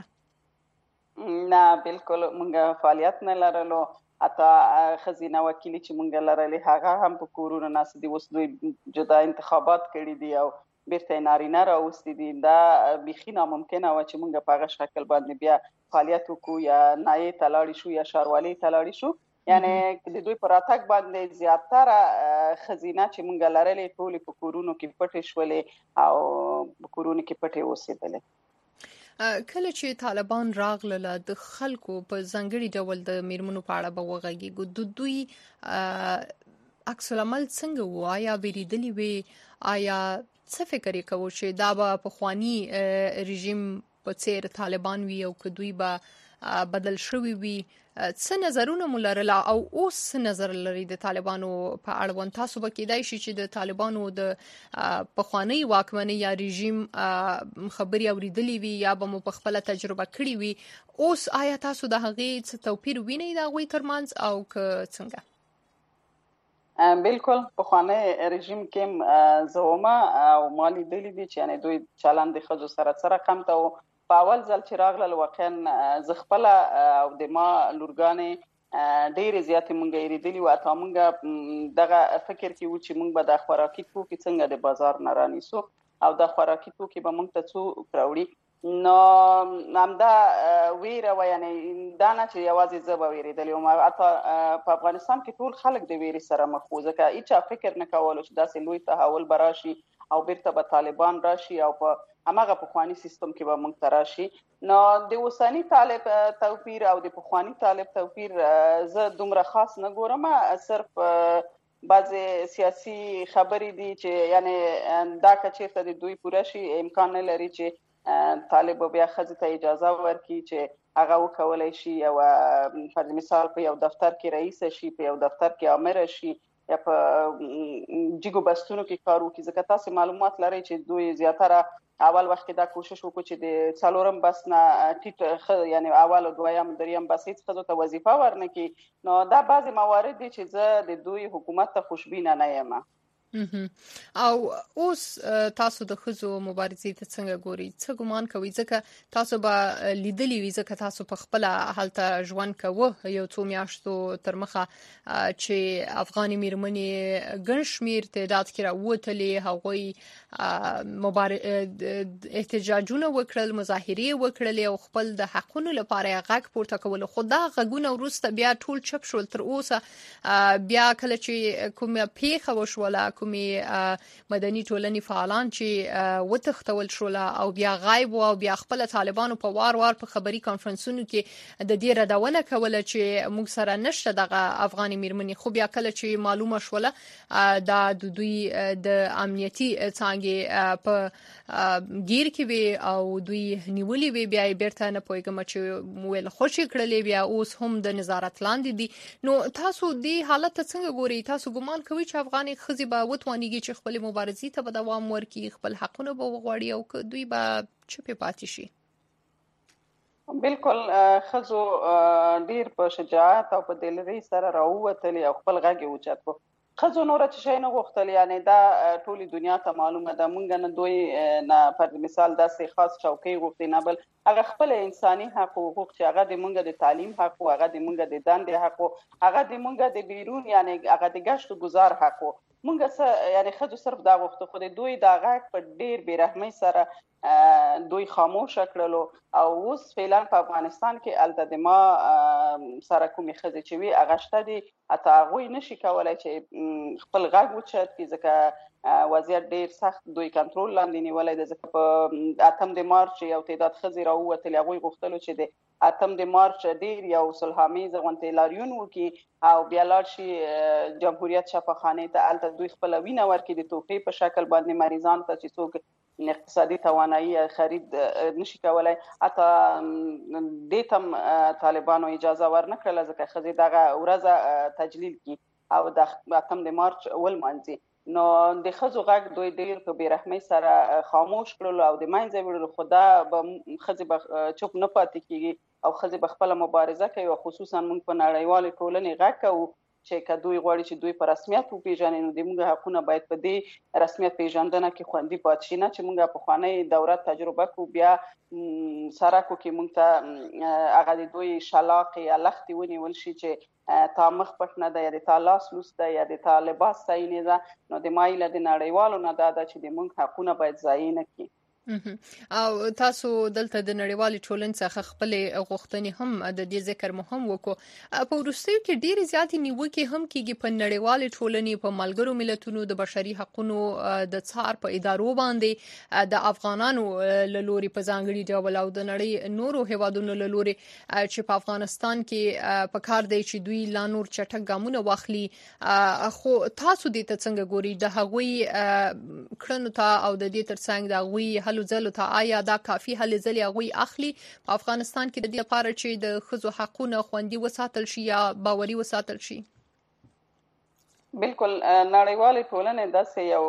نه بالکل موږ فعالیت نه لرلو، حتی ښځینه وکیلې چې موږ لرلې هغه هم په کورونو ناست دي. اوس دوی جدا انتخابات کړي دي او بیرته یې نارینه راوستي دي. دا بیخي ناممکنه وه چې موږ په هغه شکل باندې بیا فعالیت وکړو یا نایې ته لاړې شو یا ښاروالۍ ته لاړې شو. یعنې د دوی په راتګ باندې زیاتره ښځینه چې موږ لرلې ټولې په کورونو کې پټې شولې او په کورونو کې پټې اوسېدلې. کله چې طالبان راغله د خلکو په ځانګړي ډول د میرمنو په اړه به وغږیږو، د دوی عکس العمل څنګه و؟ آیا ویریدلې وې؟ آیا څه فکر یې کوو چې دا به پخواني رژیم په څیر طالبان وي او که دوی به بدل شوي وي؟ څه نظرونه مو لرله او اوس څه نظر لري د طالبانو په اړوند؟ تاسو به کېدای شي چې د طالبانو د پخواني واکمنۍ یا رژیم خبرې اورېدلې وي یا به مو په خپله تجربه کړې وي. اوس آیا تاسو د هغې څه توپیر وینئ د هغوی ترمنځ او که څنګه؟ بالکل پخوانی رژیم کې زه ومه او ما لیدلي دي چې یعنې دوی چلند د ښځو سره څه رقم ته و. په اول ځل چې راغلل واقعا زه خپله او د ما لورګانې ډېرې زیاتې موږ یې لیدلي وو. حتی موږ دغه فکر کې وو چې موږ به دا خوراکي توکي څنګه د بازار نه رانیسو او دا خوراکي توکي به موږ ته څوک راوړي. نو همدا ویره وه، یعنې دا نه چې یوازې زه به ویرېدلې وم، حتی په افغانستان کې ټول خلک د ویرې سره مخ وو، ځکه هېچا فکر نه کولو چې داسې لوی تحول به راشي او بیرته به طالبان راشي او په هماغه پخواني سیستم کې به موږ ته راشي. نو د اوسني طالب توپیر او د پخواني طالب توپیر زه دومره خاص نه ګورم، صرف بعضې سیاسي خبرې دي چې یعنې دا که چېرته د دوی پوره شي امکان نه لري چې طالب بیا ښځې ته اجازه ورکړي چې هغه وکولی شي یو پر مثال په یو دفتر کې رئیسه شي، په یو دفتر کې امره شي یا په جګو بستونو کې کار وکړي. ځکه تاسې معلومات لرئ چې دوی زیاتره اول وخت کې دا کوشش وکړو چې د څلورم بس نه ټیټ یعنې اول او دویم دریم بس هېڅ ښځو ته وظیفه ورنه کړي. نو دا بعضې موارد دي چې زه د دوی حکومت ته خوشبینه نه یم. او اوس تاسو د خزو مبارزې ته څنګه ګوري؟ څه ګمان کوي؟ ځکه تاسو به لیدلی وي، ځکه تاسو په خپل حالت ژوند کوه یو څو میاشتو تر مخه چې افغاني میرمنې ګڼ شمیر تعداد کې راووتلې، هغوی مبارز احتجاجونه وکړل، مظاهرې وکړلې او خپل د حقونو لپاره غږ پورته کول. خو دا غږونه وروسته بیا ټول چپ شول. تر اوسه بیا کله چې کومه پیښه وشوله، کومې مدني ټولنې فعالان چې وتښتول شول او بیا غایب و او بیا خپل طالبانو په وار وار په خبري کانفرنسونو کې د دې ردونه کوله چې موږ سره نشته دغه افغاني میرمنې. خو بیا کله چې معلومه شوله دا د دوی د امنیتي څانګې په گیر کې وي او دوی نیولې وي، بیا یې بیرته نه پوهېږم چې ویل خوشي کړلې، بیا اوس هم د نظارت لاندې دي. نو تاسو دې حالت ته څنګه ګورئ؟ تاسو ګمان کوي چې افغاني ښځې به وتوانیږي چې خپل مبارزې ته به دوام ورکړي، خپل حقونه به وغواړي او که دوی به چپې پاتې شي؟ بالکل ښځو ډیر په شجاعت او په دلرۍ سره راووتلې او خپل غږ یې اوچت کړو. ښځو نوره چې شی نه غوښتل، یعنې دا ټولې دنیا ته معلومه ده. موږ نه دوی نه پر مثال داسې خاص چوکۍ غوښتې، نه بل هغه خپل انساني حق او حقوق چې هغه د موږ د تعلیم حق او هغه د موږ د دندې حق او هغه د موږ د بیرون، یعنې هغه د گشت گذار حق او موږ څه، یعنې ښځو صرف دا غوښته. خو د دوی دا غږ په ډیر بېرحمۍ سره دوی خاموش کړلو او اوس فعلا په افغانستان کې الته د ما سره کومې ښځې چې وي هغه شته دي، حتی هغوی نشي کولی چې خپل غږ اوچت کړي، ځکه وضعیت ډیر سخت دوی کنټرول لاندې نیولی دی. ځکه په اتم د مارچ یو تعداد ښځې راووتلې، هغوی غوښتلو چې د اتم د مارچ ډیر یو صلحامیزه غونډې لاریون وکړي او بیا لاړ شي جمهوریت شفاخانې ته، هلته دوی خپله وینه ورکړي د تحفې په شکل باندې مریضانو ته چې څوک اقتصادي توانایي خرید نشي کولای. حتی دې ته طالبانو اجازه ورنه کړله ځکه ښځې دغه ورځ تجلیل کړي او د اتم د مارچ ولمانځي. نو د ښځو غږ دوی ډېر په بېرحمۍ سره خاموش کړلو او د منځه یې وړلو. خو دا به ښځې به چوپ نه پاتې کېږي او ښځې به خپله مبارزه کوي او خصوصا موږ په نړیوالې ټولنې غږ کوو چې که دوی غواړي چې دوی په رسمیت وپېژني، نو د موږ حقونه باید په دې رسمیت پېژندنه کې خوندي پاتې شي، نه چې موږ پخوانۍ دوره تجربه کړو بیا سرکو کې موږ ته هغه د دوی شلاقې یا لښتې ونیول شي چې تا مخ پټ نه ده یا د تا لاس لوس ده یا د تا لباس صحیح نه ده. نو د ما هیله د نړیوالو نه دا ده چې د موږ حقونه باید ضایع نه کړي. او تاسو دلته د نړیوالې ټولنې څخه خپل غوښتنې هم د دې ذکر مهم وکړو. په وروستیو کې ډېرې زیاتې نیوکې هم کېږي په نړیوالې ټولنې، په ملګرو ملتونو د بشري حقونو د څار په ادارو باندې د افغانانو له لوري په ځانګړي ډول او د نړۍ نورو هیوادونو له لوري چې په افغانستان کې په کار دی چې دوی لا نور چټک ګامونه واخلي. خو تاسو دې ته څنګه ګورئ؟ د هغوی کړنو ته او د دې ترڅنګ د هغوی هلو ځلو ته آیا دا کافي هلې ځلې هغوی اخلي په افغانستان کې د دې لپاره چې د ښځو حقونه خوندي وساتل شي یا باوري وساتل شي؟ بالکل نړیوالې ټولنې داسې یو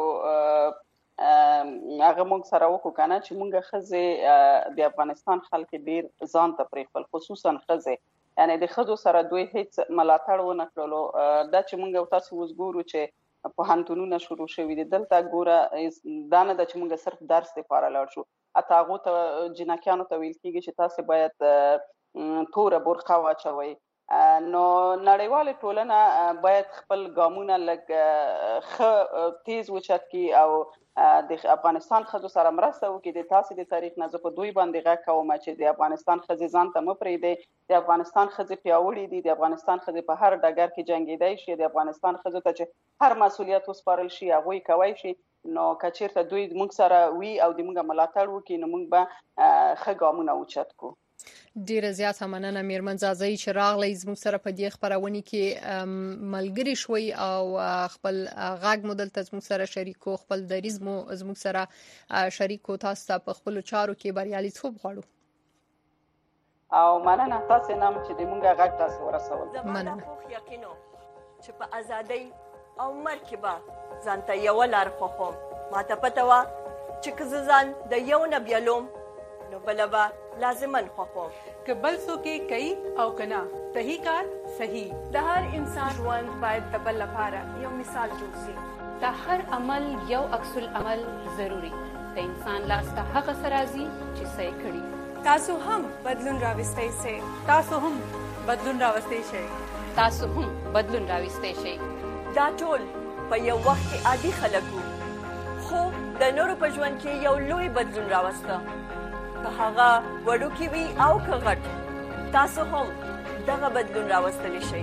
هغه موږ سره وکړو که نه چې موږ ښځې د افغانستان خلک ډېر ځان ته پرېښول، خصوصا ښځې، یعنې د ښځو سره دوی هیڅ ملاتړ ونه کړلو. دا چې موږ تاسو اوس ګورو چې پوهنتونونه شروع شوي دي، دلته ګوره دا نه ده چې موږ صرف درس لپاره لاړ شو، حتی هغو ته جنکیانو ته ویل کېږي چې تاسې باید توره برقه واچوئ. نو نړیواله ټولنه باید خپل ګامونه لږ ښه تیز وچت کړي او د افغانستان ښځو سره مرسته وکړي. د تاسې د تاریخ نه زه په دوی باندې غږ کوم چې د افغانستان ښځې ځان ته مه پرېږدئ. د افغانستان ښځې پیاوړې دي، د افغانستان ښځې په هر ډګر کې جنګېدی شي، د افغانستان ښځو ته چې هر مسؤلیت وسپارل شي هغوی کوی شي. نو که چېرته دوی موږ سره وي او د موږ ملاتړ وکړي نو موږ به ښه ګامونه اوچت کړو. ډیره زیاته مننه میرمن زازۍ چې راغلی زموږ سره په دې خپرونې کې ملګری شوي او خپل غږ مو دلته زموږ سره شریک کو، خپل دریځ مو زموږ سره شریک کو. تاسو ته په خپلو چارو کې بریالیتوب غواړو او مننه تاسو نه چې د موږ غږ تاسو ورسول. مننه. یقینو چې په ازادۍ او مرګ کې به ځان ته یوه لار خوښوم. ما ته پته وه چې که زه ځان د یو نه بیلوم نو بله به لازمن خوښوم. که بل څوک یې کوي او که نه صحیح کار صحیح. د هر انسان ژوند باید د بل لپاره یو مثال جوړ شي. د هر عمل یو عکس العمل ضروری د انسان لاس ته هغه سرازي چې صحیح کړي. تاسو هم بدلون راوستئ شئ. تاسو هم بدلون راوستئ شئ. تاسو هم بدلون راوستئ شئ. دا ټول په یو وخت کې عادي خلک وو، خو د نورو په ژوند کې یو لوی بدلون راوسته. که هغه وړوکی وي او که غټ، تاسو هم دغه بدلون راوستلی شئ.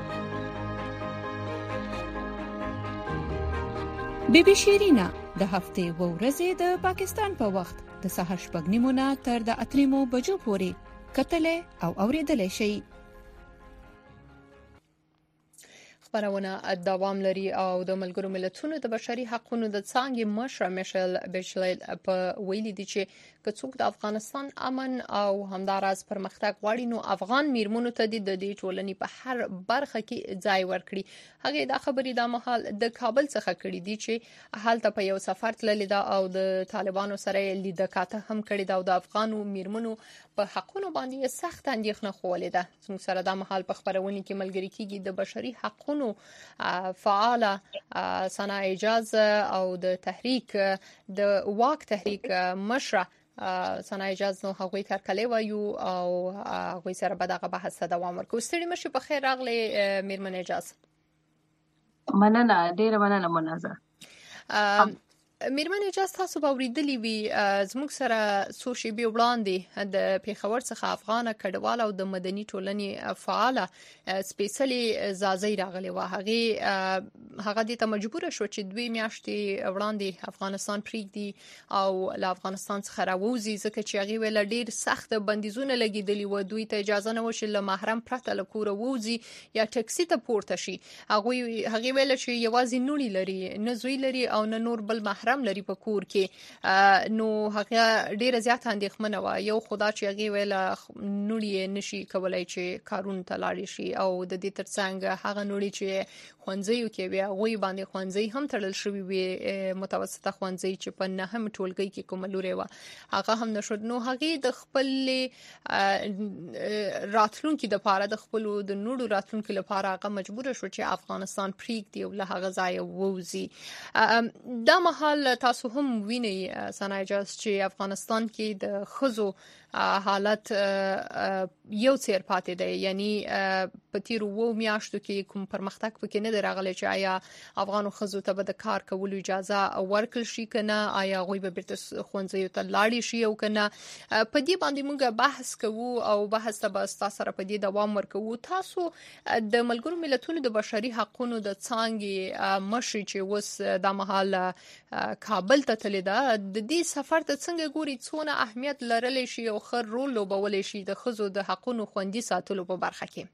بی بی شیرینا د هفتې و ورځې د پاکستان په وخت د سهار شپږ نیمو نه تر د اته نیمو بجو پورې کتلې او اوریدلې شي. خبرونه دوام لري او د ملګرو ملتونو د بشري حقوقو د څانګې مشر میشل بچلټ په ویلي دي چې که څوک د افغانستان امن او همداراز پرمختګ غواړي نو افغان میرمنو ته د دې ټولنې په هر برخه کې ځای ورکړي. هغه دا خبرې د مهال د کابل څخه کړې دي چې هلته په یو سفر تللی دا او د طالبانو سره لیدکاته هم کړې دا او د افغانو میرمنو په حقوقو باندې سخت اندېښنه خولې ده. څنګه سره د مهال په خبرونه کې ملګری کیږي د بشري حقوقو فعاله سنا اجاز او د تحریک د واک تحریک مشره سنا اجاز نو هغوی کارکلې وایو او هغوی سره به دغه بحث ته دوام ورکړو. ستړي مشه په خیر راغلی میرمن اجاز. مننه ډیره مننه منازه. میرمن اجاز تاسو به اوریدلی وي زموږ سره څو شیبې وړاندې د پیښور څخه افغان کډوال او د مدني ټولنې فعاله سپیشلی زازي راغلی و. هغه هغه د ته مجبور شو چې دوی میاشتې وړاندې افغانستان پریږدي او له افغانستان څخه راوځي ځکه چې هغه ول ډیر سخت بندیزونه لګیدلی و. دوی ته اجازه نه و چې له محرم پرته له کور ووځي یا ټکسي ته پورته شي. هغه هغه ویل چې یوازې نوړي لري نه زوی لري او نه نور بل محرم لري په کور کې. نو هغه ډیره زیات اندېښمنه و. یو خدا چې هغه ویل نوړي نشي کولای چې کارون ته لاړ شي او د دې ترڅنګ هغه نوړي چې خوانځيو کې بیا غوي باندې خوانځي هم تړل شوی وي متوسطه خوانځي چې په نه هم ټولګي کې کوم لوري و هغه هم نشو. نو هغه د خپل راتلونکو د پاره د خپل د نوړو راتلونکو لپاره هغه مجبور شو چې افغانستان پریږدي او له هغه ځای ووځي. دا مهال تاسو هم وینئ سنا اجاز چې افغانستان کې د خزو حالت یو څیر پاتې دی. یعنی په تیر وو میاشتو کې کوم پرمختګ پکې نه راغلی چې آیا افغانو خزو ته به د کار کولو اجازه ورکړل شي کنه، آیا غوي به بیرته خوندزیو ته لاړ شي او کنه. په دې باندې موږ بحث کوو او بحث ته به تاسو سره په دې دوام ورکوو. تاسو د ملګرو ملتونو د بشري حقوقو د څانګې مشر چې وس د مهال کابل ته تللی دا د دې سفر ته څنګه ګوري څونه اهمیت لرلی شي او خر رول لوبولی شي د خزو د حقوقو خوندي ساتلو په برخه کې؟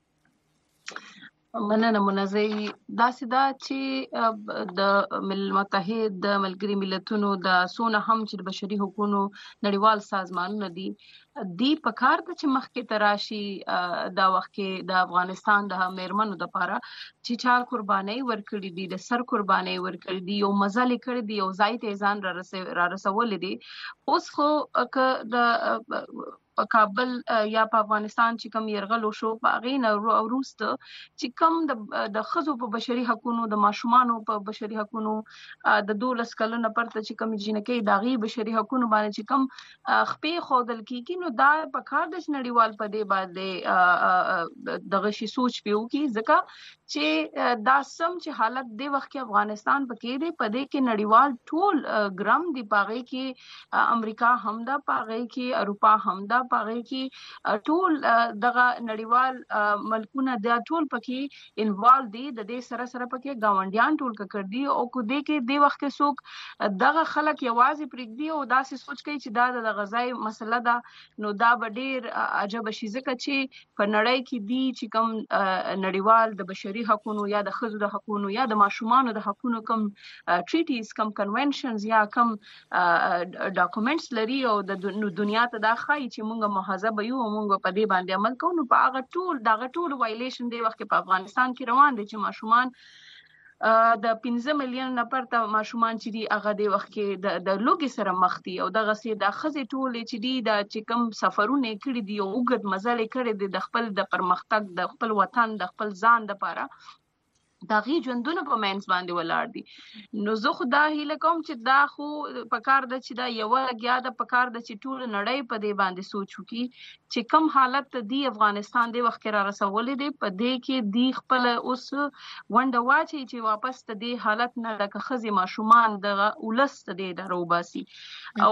مننه منازي. دا سدا چې د ملل متحد د ملګري ملتونو د سونه هم چې د بشري حقوقو نړیوال سازمانونه دي دی په کار د چې مخکې تراشي دا وخت کې د افغانستان د میرمنو د لپاره چې چا قرباني ورکړي دي د سر قرباني ورکړي دي او مزه لیکړي دي او ځای ته ځان را رسول دي. اوس خو که د کابل یا په افغانستان چې کوم يرغل وشو باغې نه وروست چې کوم د خزو په بشري حقوقو د ماشومانو په بشري حقوقو د دولس کلونو پرته چې کوم جنکې داغي بشري حقوقو باندې چې کوم خپې خودل کیږي نو دا په کار د نړیوال په دې باندې دغه شی سوچ پیو کی ځکه چې دا سم چې حالت د وخت کې افغانستان پکې دی په دې کې نړیوال ټول ګرام دی پاغې کې امریکا هم دا پاغې کې اروپا هم دا پاغې کې ټول دغه نړیوال ملکونه دا ټول پکې انوالو دي. د دې سره سره پکې گاونډیان ټول کړ دي او کو دې کې د وخت کې څوک دغه خلک یوازې پرېږدي او داسې سوچ کوي چې دا د غذای مسله ده نو دا به ډیر عجب شي ځکه چې په نړۍ کې دي چې کوم نړیوال د بشري حقوقو یا د خزو د حقوقو یا د ماشومانو د حقوقو کوم ټریټیز کم کنونشنز یا کم ډاکومېنټس لري او د دنیا ته دا ښایي چې موږ مهذب یو او موږ په دې باندې عمل کوو. نو په هغه ټول دغه ټول وایلیشن دی وخت په افغانستان کې روان دي چې ماشومان د پنځه میلیون نفر ته ماشومان چې دی هغه د وخت کې د لوګي سره مخ دي او دغه سي د خزې ټولې چې دی د چې کوم سفرونه کړی دي او وګد مزل کړی دي د خپل د پرمختګ د خپل وطن د خپل ځان لپاره دا غي ژوندونه په مینس باندې ولاړ دي. نو زه خو دا هیله کوم چې دا خو پکار ده چې دا یو لګیا ده پکار ده چې ټول نړۍ په دې باندې سوچ وکړي چې کم حالت دی افغانستان د وخت را رسولې دي په دې کې دی خپل اوس ونده واچي چې واپس ته دی حالت نه لکه خزي ماشومان د ولست دی دروباسي او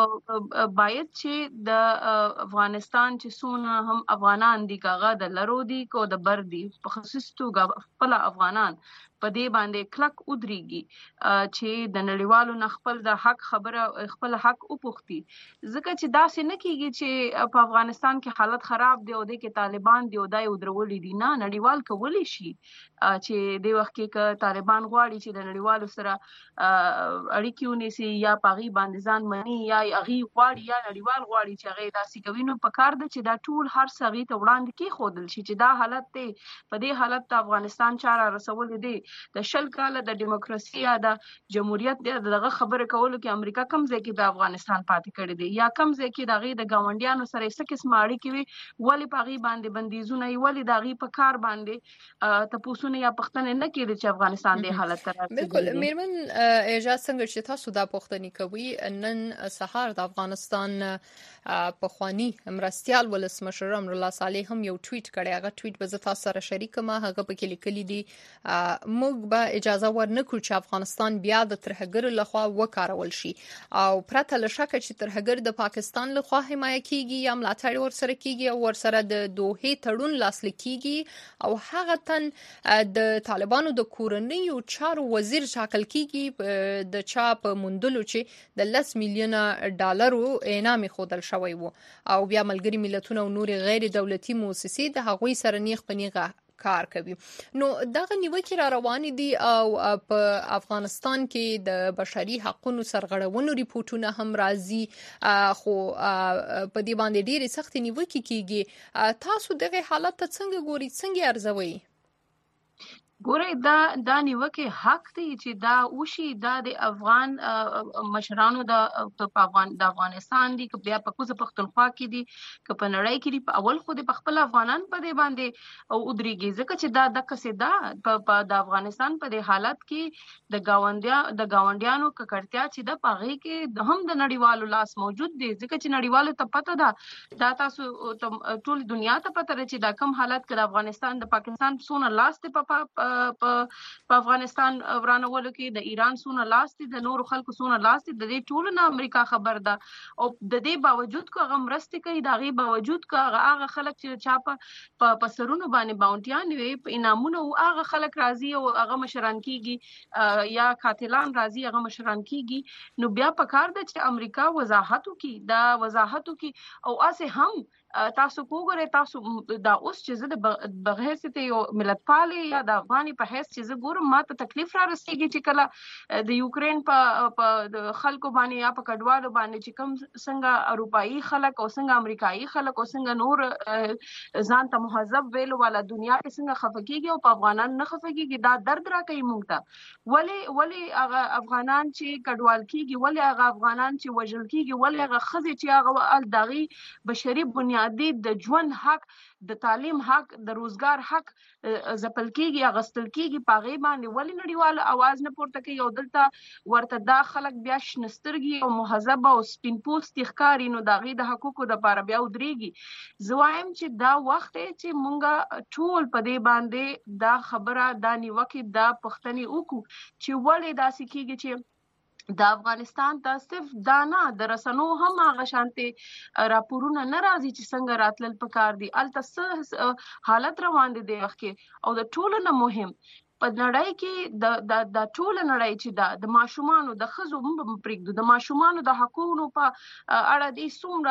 باید چې د افغانستان چې سونه هم افغانان دي کاغه د لرو دي کو د بر دي په خصوص توګه خپل افغانان په دې باندې کلک ودرېږي چې د نړیوالو نه خپل د حق خبره خپل حق وپوښتي ځکه چې داسې نه کیږي چې په افغانستان کې حالت خراب دی او د کې طالبان دی او دای ودرولې دي نه نړیوال کولی شي چې د وخت کې طالبان غواړي چې د نړیوالو سره اړیکې ونیسي یا پاغي باندې ځان مني یا اغي غواړي یا نړیوال غواړي چې هغه داسې کوي نو په کار ده چې دا ټول هر څه ته وړاندې کې خودل شي چې دا حالت دی په دې حالت ته افغانستان چاره رسول دي د شل کاله د دیموکراسي یا د جمهوریت دغه خبره کولو کې امریکا کم ځای کې د افغانستان پاتې کړی دی یا کم ځای کې دغه د گاونډیانو سره څه قسم اړیکې وي ولی پاغي باندې بندیزونه ولی دغه په کار باندې تاسو نه یا پښتنه نه کېږي چې افغانستان د حالت تر بالکل میرمن اجازه څنګه چې تاسو دا پښتني کوي نن سهار د افغانستان په خواني مرستيال ولسمشر امر الله صالح هم یو ټویټ کړی هغه ټویټ به تاسو سره شریک ما هغه په کې لیکلي دي موږ به اجازه ورنکړو چې افغانستان بیا د ترهګر لخوا وکارول شي او پرته له شک چې ترهګر د پاکستان لخوا حمایه کیږي یا ملاتړ ورسره کیږي او ورسره د دوه تړون لاسلیک کیږي او هغه تن د طالبانو د کورنۍ او چارو وزیر شاکل کیږي د چا په مندلو چې د لس میلیونه ډالرو انعام خودل شوی وو او بیا ملګری ملتونه او نور غیر دولتي مؤسسې د هغوی سره نیغ په نیغه کار کوي نو دغه نیوکې را روان دي او په افغانستان کې د بشري حقوقو سرغړونو ریپورتونه هم راځي خو په دې باندې ډېری سخت نیوکې کیږي تاسو دغه حالت ته څنګه ګورئ څنګه ارزوي ګورئ دا دا نیوکه حق دی چې دا وشي دا د افغان مشرانو د افغان د افغانستان دي که بیا په کوزه پښتونخوا کې دي که په نړۍ کې دي په اول خو د خپل افغانان په دې باندې او ودرېږي ځکه چې دا د قصیده په د افغانستان په دې حالت کې د گاونډیا د گاونډیانو ککړتیا چې د پاغي کې هم د نړیوالو لاس موجود دي ځکه چې نړیوالو ته پته ده دا تاسو ټول دنیا ته پته لري چې دا کم حالت کې د افغانستان د پاکستان سونه لاس ته په په افغانستان ورانولو کې د ایران سونه لاستي د نورو خلکو سونه لاستي د دې ټول نه امریکا خبر ده او د دې باوجود کو هغه مرسته کوي دا غي باوجود کو هغه خلک چې چا په سرونو باندې باونټیان وي په انعامونو هغه خلک راضي او هغه مشران کیږي یا قاتلان راضي هغه مشران کیږي نو بیا په کار ده چې امریکا وضاحت کوي دا وضاحت کوي او اسه هم تاسو وګورئ تاسو دا اوس چې زه د بغیر ته یو ملتپالي یا د افغاني په حیث چې زه ګورم ماته تکلیف را رسیږي چې کله د یوکرين په خلکو باندې یا په کډوالو باندې چې کوم څنګه اروپאי خلک او څنګه امریکایي خلک او څنګه نور ځان ته مهذب ویلو والا دنیا کې څنګه خفقيږي او په افغانان نه خفقيږي دا درد را کوي مونږ ته ولی ولی هغه افغانان چې کډوال کیږي ولی هغه افغانان چې وژل کیږي ولی هغه خزي چې هغه ال داغي بشري بنیاد د ژوند حق د تعلیم حق د روزګار حق زپل کیږي غستل کیږي پاغي باندې ولې نړیوال आवाज نه پورته کوي او دلته ورته دا خلک بیا شنسترګي او مهذب او سپین پوست ښکاری نو داغي د حقوقو د لپاره بیا ودرېږي زوایم چې دا وخت چې مونږه ټول په دې باندې دا خبره دا نیوکه دا پښتني وکړو چې ولې دا سکیږي چې د افغانستان ته صرف دانا د رسنو هم هغه شانتي راپورونه ناراضي چې څنګه راتلل پکار دي الته حالت روان دي د وخت کې او د ټولو نه مهم په نړۍ کې د د د ټول نړۍ چې د د ماشومان د خزو هم پرېږدو د ماشومان د حقوقو په اړه د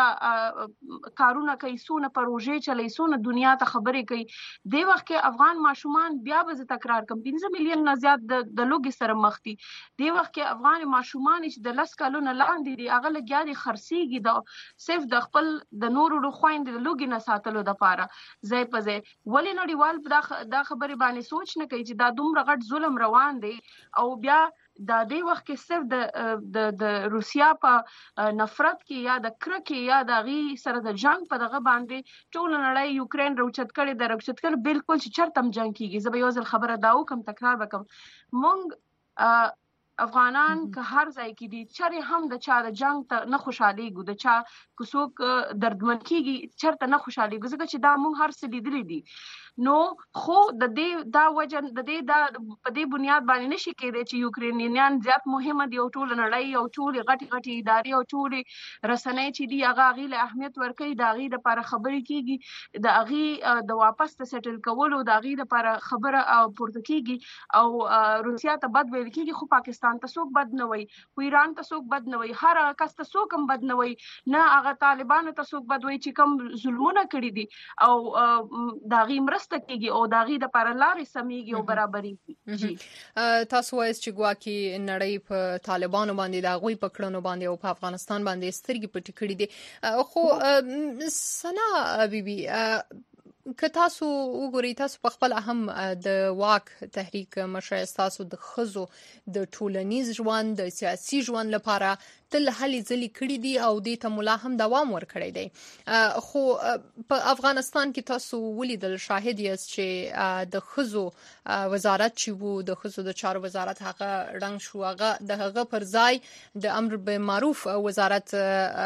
څومره کارونه کوي څونه پروژې چلي څونه دنیا ته خبرې کوي د وخت کې افغان ماشومان بیا به تکرار کوم پنځه میلیون نه زیات د د لوګي سره مخ دي د وخت کې افغان ماشومان چې د لس کلونو لاندې دي هغه لګیا دي خرسيږي د صرف د خپل د نورو خويند د لوګي نه ساتلو د پاره ځای په ځای ولې نړیوال دا خبرې باندې سوچ نه کوي چې دا دومره غټ ظلم روان دی او بیا د دې وخت کې صرف د د د روسیا په نفرت کې یا د کرکې یا د غي سره د جنگ په دغه باندې ټول نړۍ یوکرين روچت کړي د روچت کړي بالکل چې چرتم جنگ کیږي زه به یو ځل خبره داو کوم تکرار وکم مونږ افغانان که هر ځای کې دي چرې هم د چا د جنگ ته نه خوشاليږي د چا کوڅوک دردمن کیږي چرته نه خوشاليږي ځکه چې دا مونږ هر څه لیدلې دي نو خو د دې دا وجه د دې دا په دې بنیاد باندې نشي کېدای چې یوکرینیان زیات مهمه دي او ټول نړۍ او ټول غټي غټي ادارې او ټول رسنۍ چې دي هغه غیله اهمیت ورکړي دا غي د لپاره خبرې کیږي د غي د واپس ته سیټل کول او دا غي د لپاره خبره او پورته کیږي او روسیا ته بد ویل کیږي خو پاکستان ته څوک بد نه وي خو ایران ته څوک بد نه وي هر هغه کس ته څوک هم بد نه وي نه هغه طالبانو ته څوک بد وي چې کوم ظلمونه کړی دي او دا غي کیږي او داغي د پر لارې سميږي او برابرۍ جی تاسو وایي چې ګواکي نړۍ په طالبانو باندې دا غوي پکړنو باندې او په افغانستان باندې سترګې پټې کړې دي خو سنا بیبي که تاسو وګورئ تاسو په خپل هم د واک تحریک مشر تاسو د خزو د ټولنیز ژوند د سیاسي ژوند لپاره تل هلي ځلي کړی دي او د ته ملا هم دوام ورکړی دی خو په افغانستان کې تاسو ولیدل شاهد یاست چې د خزو وزارت چې وو د خزو د چارو وزارت هغه رنګ شو هغه د هغه پر ځای د امر بالمعروف وزارت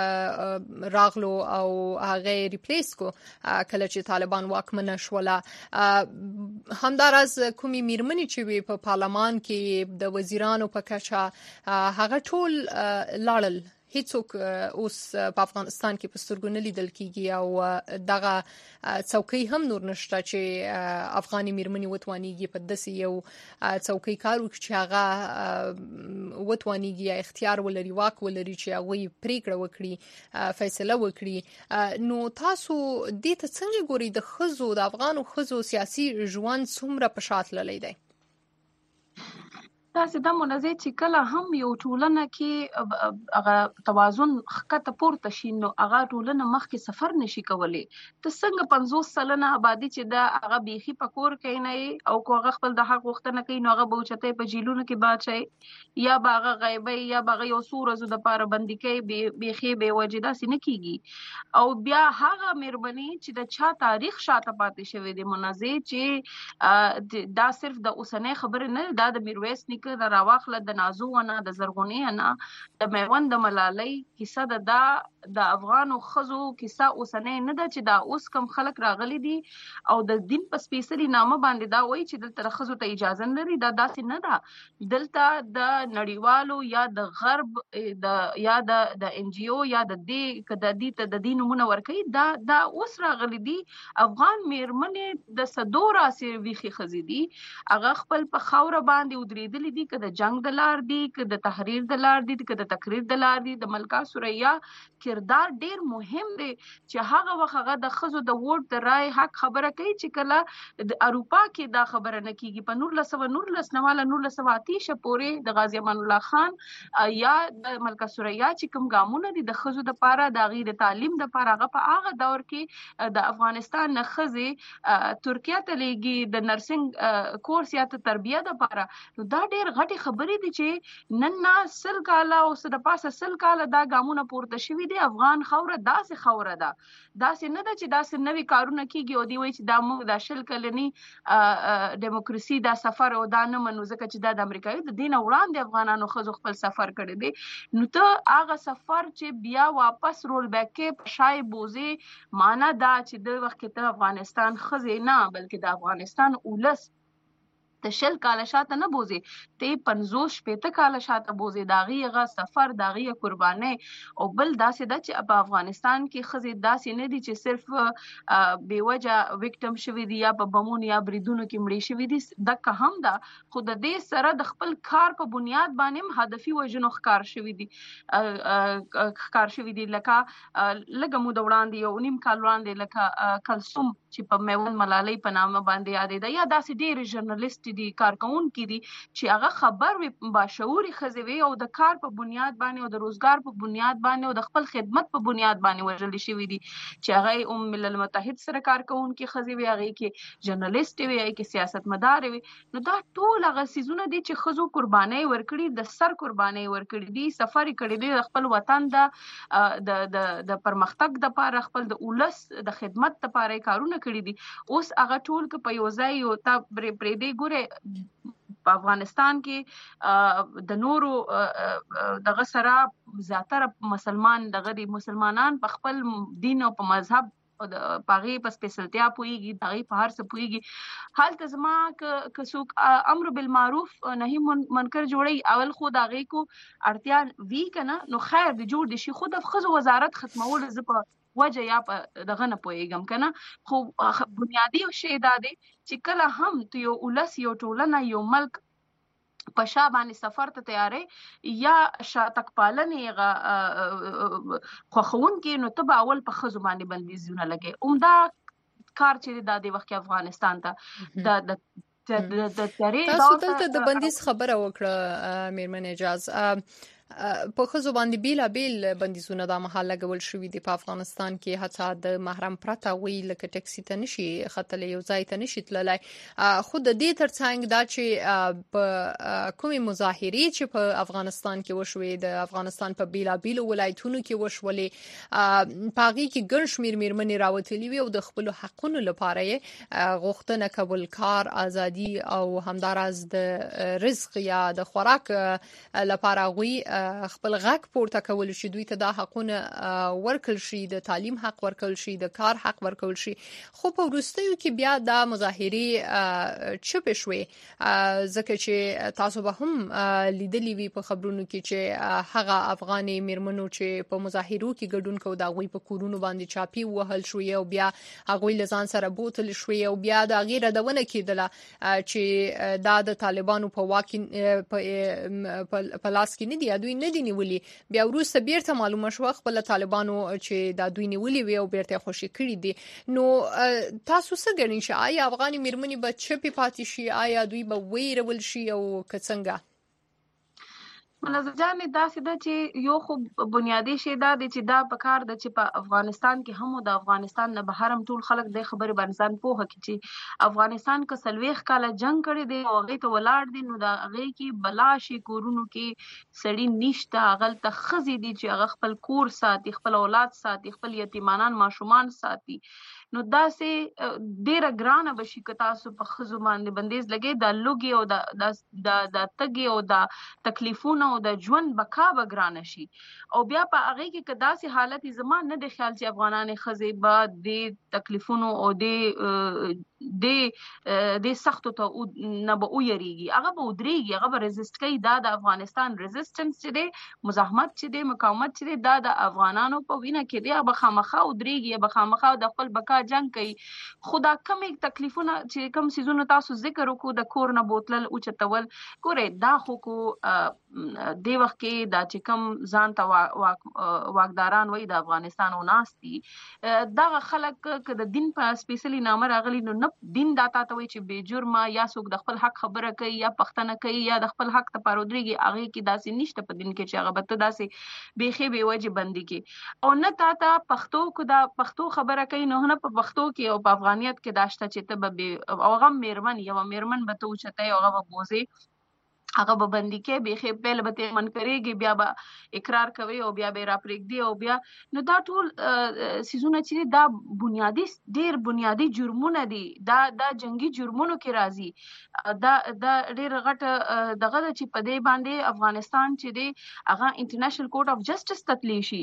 راغلو او هغه ریپلیس کو کله چې طالبان واکمن شوله همدارز کومي میرمنې چې وي په پارلمان کې د وزیرانو په کچه هغه ټول لاړل هیڅوک اوس په افغانستان کې په سترګو نه لیدل کیږي او دغه څوکۍ هم نور نشته چې افغاني میرمنې وتوانیږي په داسې یو څوکۍ کار وکړي چې هغه وتوانیږي یا اختیار ولري واک ولري چې هغه پریکړه وکړي فیصله وکړي نو تاسو دې ته څنګه ګورئ د خزو د افغانو خزو سیاسي ژوند څومره په شا تللی دی تاسو د منځي چې کله هم یو ټولنه کې هغه توازن خکته پورته شي نو هغه ټولنه مخکې سفر نشي کولای ته څنګه پنځوس سلنه آبادی چې دا هغه بيخي پکور کوي نه او کوغه خپل د حق وختنه کوي نو هغه بوچته په جیلونو کې بچي یا باغه غیبه یا باغه یو سورزو د پاره بندي کوي بيخي به وجدا سینه کیږي او بیا هغه مهرباني چې د چا تاریخ شاته پاتې شوی دی منځي چې دا صرف د اوسنۍ خبره نه دا د میرویس نیکه د راواخله د نازو ونه د زرغونی نه د میوند د ملالۍ کیسه د دا د افغانو خزو کیسه اوسنۍ نه ده چې دا اوس کم خلک راغلي دي او د دین په سپیشلی نامه باندې دا وایي چې دلته خزو ته اجازه نه لري دا داسې نه ده دلته د نړیوالو یا د غرب د یا د د ان جی او یا د دې کده دي ته د دین مونږ ورکي دا دا اوس راغلي دي افغان میرمنې د صدور اسیر ویخي خزي دي هغه خپل په خوره باندې ودریدلې دي که د جنگ د لار دي که د تحریر د لار دي که د تقریر د لار دي د ملکه سوریا کردار ډیر مهم دی چې هغه وخت هغه د خزو د ووټ د رائے حق خبره کوي چې کله د اروپا کې دا خبره نه کیږي په نور لسو نور لسنواله نور لسواتیشه پورې د غازی امان الله خان یا د ملکه سوریا چې کوم ګامونه دي د خزو د پاره د غیر تعلیم د پاره هغه په هغه دور کې د افغانستان نه خزي ترکیه ته لګي د نرسنګ کورس یا تربیه د پاره دا ډېر غټي خبرې دي چې نن نه سل کاله او د پاسه سل کاله دا ګامونه پورته شوي دي افغان خوره داسې خوره ده داسې نه ده چې داسې نوي کارونه کیږي او دی وایي چې دا موږ د شل کلنی دیموکراسي دا سفر او دا نه منو ځکه چې دا د امریکایي د دین وړاندې افغانانو خزو خپل سفر کړی دی نو ته هغه سفر چې بیا واپس رول بیک کې پښای بوزي معنا دا چې د وخت ته افغانستان خزینه بلکې د افغانستان اولس د شل کاله شاته نه بوزي ته پنځوس شپېته کاله شاته بوزي داغي غا سفر داغي قرباني او بل داسې د چې په افغانستان کې خزي داسې نه دي چې صرف بے وجه وکټم شوی دي یا په بمون یا بریدونو کې مړي شوی دي د که هم دا خو د دې سره د خپل کار په بنیاد باندې هدفي وجنو ښکار شوی دي ښکار شوی دي لکه لګمو د وړاندې یو نیم کال وړاندې لکه کلثوم چې په میوند ملالۍ په نامه باندې یادېده یا داسې ډېرې ژورنالیست دي کارکونکي دي چې هغه خبر وي باشعوري ښځې وي او د کار په بنیاد باندې او د روزګار په بنیاد باندې او د خپل خدمت په بنیاد باندې وژل شوي دي چې هغه ام ملل متحد سره کارکونکي ښځې وي هغې کې ژورنالیست وي هغې کې سیاستمدار وي نو دا ټول هغه څیزونه دي چې ښځو قربانۍ ورکړي د سر قربانۍ ورکړي دي سفر یې کړی دی د خپل وطن د د پرمختګ دپاره خپل د ولس د خدمت دپاره یې کارونه کړي دي اوس هغه ټول که په یو ځای یو تا پرېږدی ګورې په افغانستان کې د نورو دغه سره زیاتره مسلمان دغه دي مسلمانان په خپل دین او په مذهب په هغې په سپېڅلتیا پوهېږي د هغې په هر څه پوهېږي هلته زما که څوک امر بالمعروف نهي منکر جوړوي اول خو د هغې کو اړتیا وي که نه نو خیر د جوړ دي شي خو د ښځو وزارت ختمول زه په وجه یا په دغه نه پوهېږم که نه خو بنیادي شی دا دی چې کله هم ته یو ولس یو ټولنه یو ملک په شا باندې سفر ته تیارې یا شاتګ پالنې هغه خوښونکي نو ته به اول په ښځو باندې بندیزونه لګې عمده کار چې دا د وخت کې افغانستان ته د تاسو دلته د بندیز خبره وکړه میرمن اعجاز په ښځو باندې بیلابیل بندیزونه دا مهال لګول شوي دي په افغانستان کې حتی د محرم پرته هغوی لکه ټکسي ته نشي ختلی یو ځای ته نشي تللی خو د دې ترڅنګ دا چې په کومې مظاهرې چې په افغانستان کې وشوې د افغانستان په بیلابیلو ولایتونو کې وشولې په هغې کې ګڼ شمېر میرمنې راوتلي وي او د خپلو حقونو لپاره یې غوښتنه کول کار ازادي او همداراز د رزق یا د خوراک لپاره هغوی خپل غږ پورته کول شي دوی ته دا حقونه ورکړل شي د تعلیم حق ورکړل شي د کار حق ورکړل شي خو په وروستیو کې بیا دا مظاهرې چپې شوې ځکه چې تاسو به هم لیدلي وي په خبرونو کې چې هغه افغاني میرمنو چې په مظاهرو کې ګډون کوي د هغوی په کورونو باندې چاپي وهل شوې او بیا هغوی له ځان سره بوتل شوې او بیا د هغې ردونه کېدله چې دا د طالبانو په واک په لاس کې نه دي دوی نه دي نیولي بیا وروسته بیرته معلومه شوه خپله طالبانو چې دا دوی نیولي وي او بیرته یې خوشي کړي دي نو تاسو څه ګڼئ چې آیا افغاني میرمنې به چپې پاتې شي آیا دوی به ویرول شي او که څنګه منظر جانې داسې ده چې یو خو بنیادي شی دا دی چې دا په کار ده چې په افغانستان کې هم او د افغانستان نه بهر هم ټول خلک د خبرې باندې ځان پوهه کړي چې افغانستان که څلوېښت کاله جنګ کړی دی او هغې ته ولاړ دي نو د هغې کې بلا شي کورونو کې سړي نشته هغلته ښځې دي چې هغه خپل کور ساتي خپل اولاد ساتي خپل یتیمانان ماشومان ساتي نو داسې ډېره ګرانه به شي که تاسو په ښځو باندې بندیز لګئ دا لوږې او د تږې او د تکلیفونه او د ژوند بقا به ګرانه شي او بیا په هغې کې که داسې حالت یې زما نه دی خیال چې افغانانې ښځې به د تکلیفونو او د د سختو ته نه به ویریږي هغه به ودرېږي هغه به رزسټ کوي دا د افغانستان رزسټنس چې دی مزاحمت چې دی مقاومت چې دی دا د افغانانو په وینه کې دی هغه به خامخا ودرېږي هغه به خامخا د خپل بقا جنګ کوي خو دا کمې تکلیفونه چې کوم څیزونو تاسو ذکر وکړو د کور نه بوتلل اوچتول ګورئ دا خو کو دې وخت کې دا چې کوم ځان ته واکداران وایي د افغانستان او ناست دي دغه خلک که د دین په سپېڅلي نامه راغلي نو نه دین دا تا ته وایي چې بې جرمه یا څوک د خپل حق خبره کوي یا پښتنه کوي یا د خپل حق دپاره ودرېږي هغې کې داسې نشته په دین کې چې هغه به ته داسې بیخي بې وجې بندي کړي او نه تا ته پښتو که دا پښتو خبره کوي نو نه په پښتو کې او په افغانیت کې دا شته چې ته به او هغه میرمن یوه میرمن به ته اوچتئ او هغه به بوځې هغه به بندي کې بیخي پیل به ترې من کړېږي بیا به اقرار کوي او بیا به یې راپرېږدي او بیا نو دا ټول څیزونه چې دا بنیادي ډېر بنیادي جرمونه دي دا دا جنګي جرمونو کې راځي دا دا ډېره غټه دغه ده چې په دې باندې افغانستان چې دی هغه انټرنیشنل کورټ اف جسټس ته تللی شي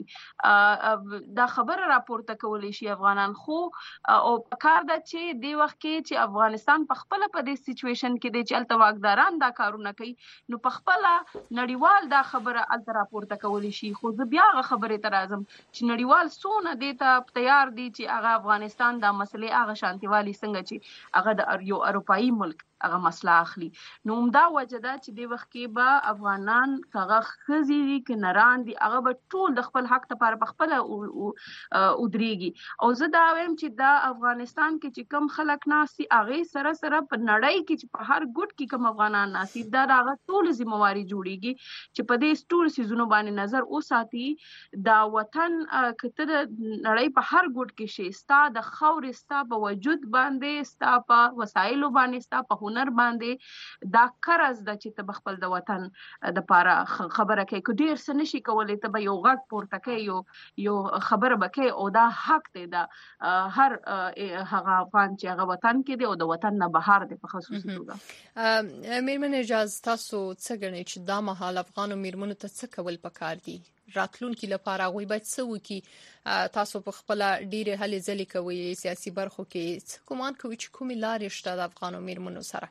دا خبره راپورته کولی شي افغانان خو او په کار ده چې دې وخت کې چې افغانستان په خپله په دې سچویشن کې دی چې هلته واکداران دا کارونه کوي نو په خپله نړیوال دا خبره هلته راپورته کولی شي خو زه بیا هغه خبرې ته راځم چې نړیوال څونه دې ته تیار دي چې هغه افغانستان دا مسلې هغه شانتي والي څنګه چې هغه د یو اروپایي ملک هغه مسله اخلي. نو همدا وجه ده چې د وخت کې به افغانان هغه خزي دي ک نران دي هغه به ټول د خپل حق لپاره په خپل ودرېږي. او زه دا وایم چې دا افغانستان کې چې کم خلک ناسي هغه سره سره په نړۍ کې چې په هر ګوټ کې کم افغانان ناسي دا هغه ټول ذمہواری جوړیږي چې په دې ټول سيزونو باندې نظر وساتي. دا وطن کته د نړۍ په هر ګوټ کې شي ستا د خاورې ستا په وجود باندې ستا په وسایلو باندې ستا په هنر باندې دا قرض د چې ته خپل د وطن د لپاره خبره کوي کو ډیر څه نشي کولای ته به یو غږ پورته کوي یو یو خبره وکړي او دا حق دی دا هر هغه افغان چې هغه وطن کې دی او د وطن نه بهر دی په خصوصي توګه. میرمن اجازه تاسو څه ګڼئ چې دا مهال افغان میرمنو ته څه کول پکار دي راتلونکي لپاره غوي باید څه وکړي؟ تاسو په خپل ډیره هلې ځلې کوي سیاسي برخو کې څه ګمان کوي چې کومې لارې شته د افغان میرمنو سره؟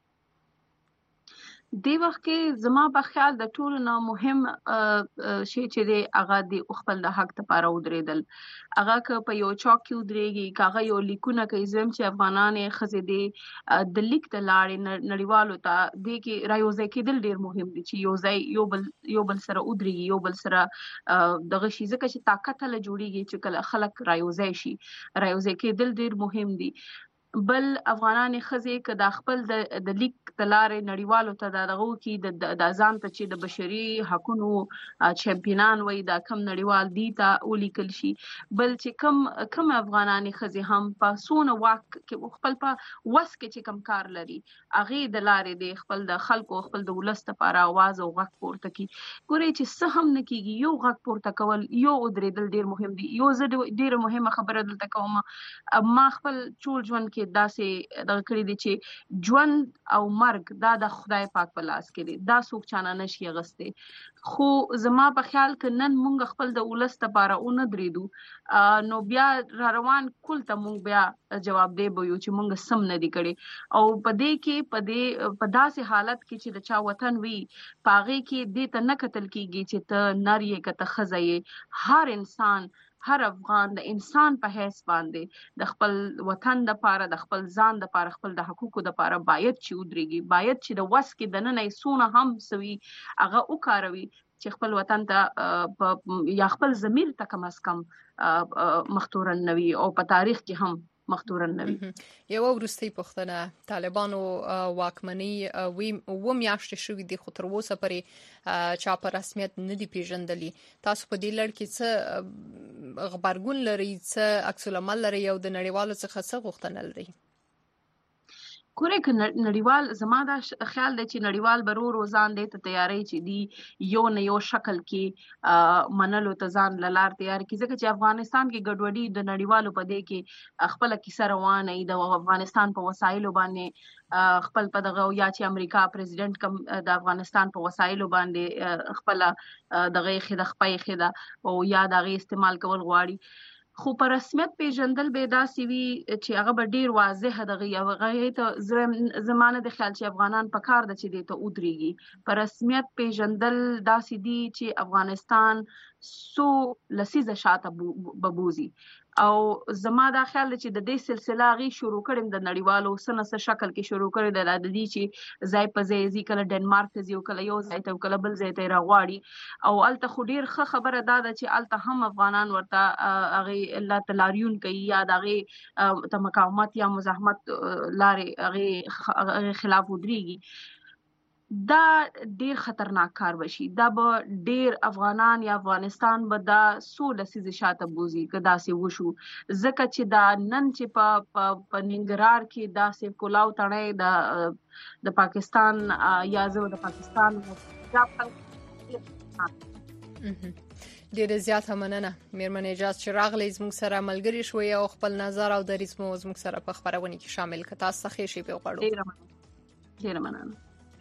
دی وخت کې زما په خیال د ټولو نه مهم شی چې دی هغه د خپل د حق لپاره ودرېدل. هغه که په یو چوک کې ودرېږي کاغه یو لیکونه کوي زم چې افغانانې خزې دی د لیک د لارې نړیوالو ته دی کې رايوځي کېدل ډیر مهم دي چې یو ځای یو بل یو بل سره ودرېږي یو بل سره دغه شی ځکه چې طاقت له جوړیږي چې کله خلک رايوځي شي رايوځي کېدل ډیر مهم دي. بل افغانان خزي ک د خپل د لیک تلارې نړیوالو ته دغه کې د ځان ته چې د بشري حقوقو چمپیونان وي دا کم نړیوال دي ته ولیکل شي. بل چې کم کم افغانان خزي هم په سونه واک کې خپل په وس کې چې کم کار لري اغه د لارې د خپل د خلکو خپل د ولست لپاره आवाज او غږ پورته کی ګوري چې څه هم نکېږي یو غږ پورته کول یو درېدل ډیر مهم دي. یو زه ډیر مهمه خبره دلته کوم ما خپل ټول ژوند کې دا سه د کړی دي چې ژوند او مرګ دا د خدای پاک په لاس کې دي دا څوک چانه نشي غسته. خو زما په خیال کې نن مونږ خپل د ولست لپاره اون درېدو نو بیا را روان کول ته مونږ بیا جواب دی بو چې مونږ سم نه دی کړی او په دې کې په دې په داسې حالت کې چې د چا وطن وي پاغه کې دې ته نه قتل کیږي چې ته نر یې کته خزایې هر انسان هر افغان د انسان په حیث باندې د خپل وطن د لپاره د خپل ځان د لپاره خپل د حقوقو د لپاره باید چې ودرېږي باید چې د وس کې د نن سونه هم سوي هغه وکاروي چې خپل وطن ته یا خپل ضمیر ته کم از کم مختورن نوي او په تاریخ کې هم مختورن نوي. یو ورستي پښتنه طالبانو واکمنۍ وی و میاشتې شوې دي خو تر اوسه پرې چا په رسمیت نه دی پیژندلي. تاسو په دې لړ کې څه خبرګون لري څه عکس العمل لري او د نړیوالو څخه څه غوښتنه لري؟ کورې ک نړیوال زما دا خیال دی چې نړیوال برو روزان دی ته تیاری چې دی یو نه یو شکل کې منلو ته ځان لار تیار کی ځکه چې افغانستان کې ګډوډي د نړیوالو په دې کې خپل کیسه روانه ای د افغانستان په وسایلو باندې خپل په دغه یا چې امریکا پریزیدنت کم د افغانستان په وسایلو باندې خپل دغه خېده خپای خېده او یا دغه استعمال کول غواړي. خو په رسمیت پیژندل به دا سی وی چې هغه به ډیر واضح دغه یو غي ته زمانه د خیال چې افغانان په کار د چې دی ته ودرېږي په رسمیت پیژندل دا سی دی چې افغانستان سو لسیزه شاته ببوزي او زما دا خیال چې د دې سلسله غي شروع کړم د نړیوالو سنسه شکل کې شروع کړی د لادي چې ځای په ځای ځي کله ډنمارک ته ځي کله یو ځای ته کله بل ځای ته راغواړي او الته خو ډیر ښه خبره ده چې الته هم افغانان ورته هغه الله تلاریون کوي یا دغه ته مقاومت یا مزاحمت لارې هغه خلاف ودرېږي. دا ډیر خطرناک کار وشي دا به ډیر افغانان یا افغانستان به دا سوله سيزه شاته بوزي کدا سي وشو ځکه چې دا نن چې په په ننګرهار کې دا سي کولاو تړې د د پاکستان یا زو د پاکستان ډیر زیاته مننه میرمن اجازه چې راغلی زموږ سره ملګری شوې او خپل نظر او دریځ مو زموږ سره په خبرونه کې شامل کړه. تاسو ښه شي په غواړو. ډیر مننه.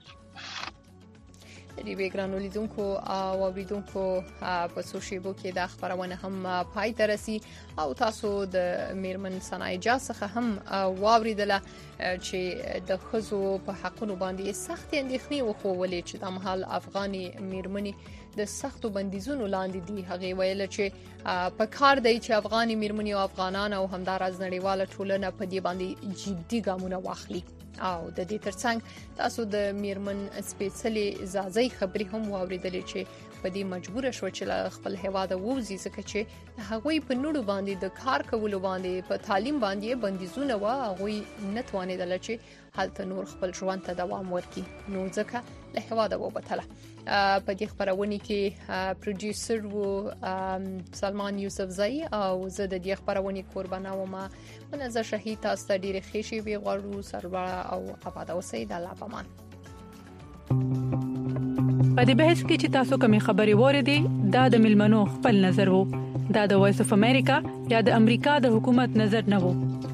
دی بیگرانو لیدونکو او اوریدونکو په سوشیبو کې د خبرونه هم پای ته رسی او تاسو د میرمن صنایع څخه هم واوریدله چې د خزو په حقونو باندې سخت اندېښنې وخولې چې د مهال افغاني میرمنې د سختو بندیزونو لاندې دي. هغه ویل چې په کار دی چې افغاني میرمنې او افغانان او همدارز نړیواله ټولنه په دې باندې جدي ګامونه واخلي او د دې ترڅنګ تاسو د میرمن سپېڅلې زازي خبري هم واوریدلې چې په دې مجبور شو چې خپل هیواد ووزي ځکه چې هغوی په نړو باندې د کار کولو باندې په تعلیم باندې بندیزونه و هغوی نه توانیدل چې حالت نور خپل ژوند ته دوام ورکړي نو ځکه له هیواد وبتله په دې خبرونه کې پروډوسر وو سلمان یوسف زئی او زه د دې خبرونه قربانه وم منزه شهید تاسو ته ډیره خوشي وي غواړو سربړه او آباد اوسئ د الله پامان په دې بحث کې چې تاسو کومې خبرې وریدي دا د ملمنو خپل نظر وو دا د وایس اف امریکا یا د امریکا د حکومت نظر نه وو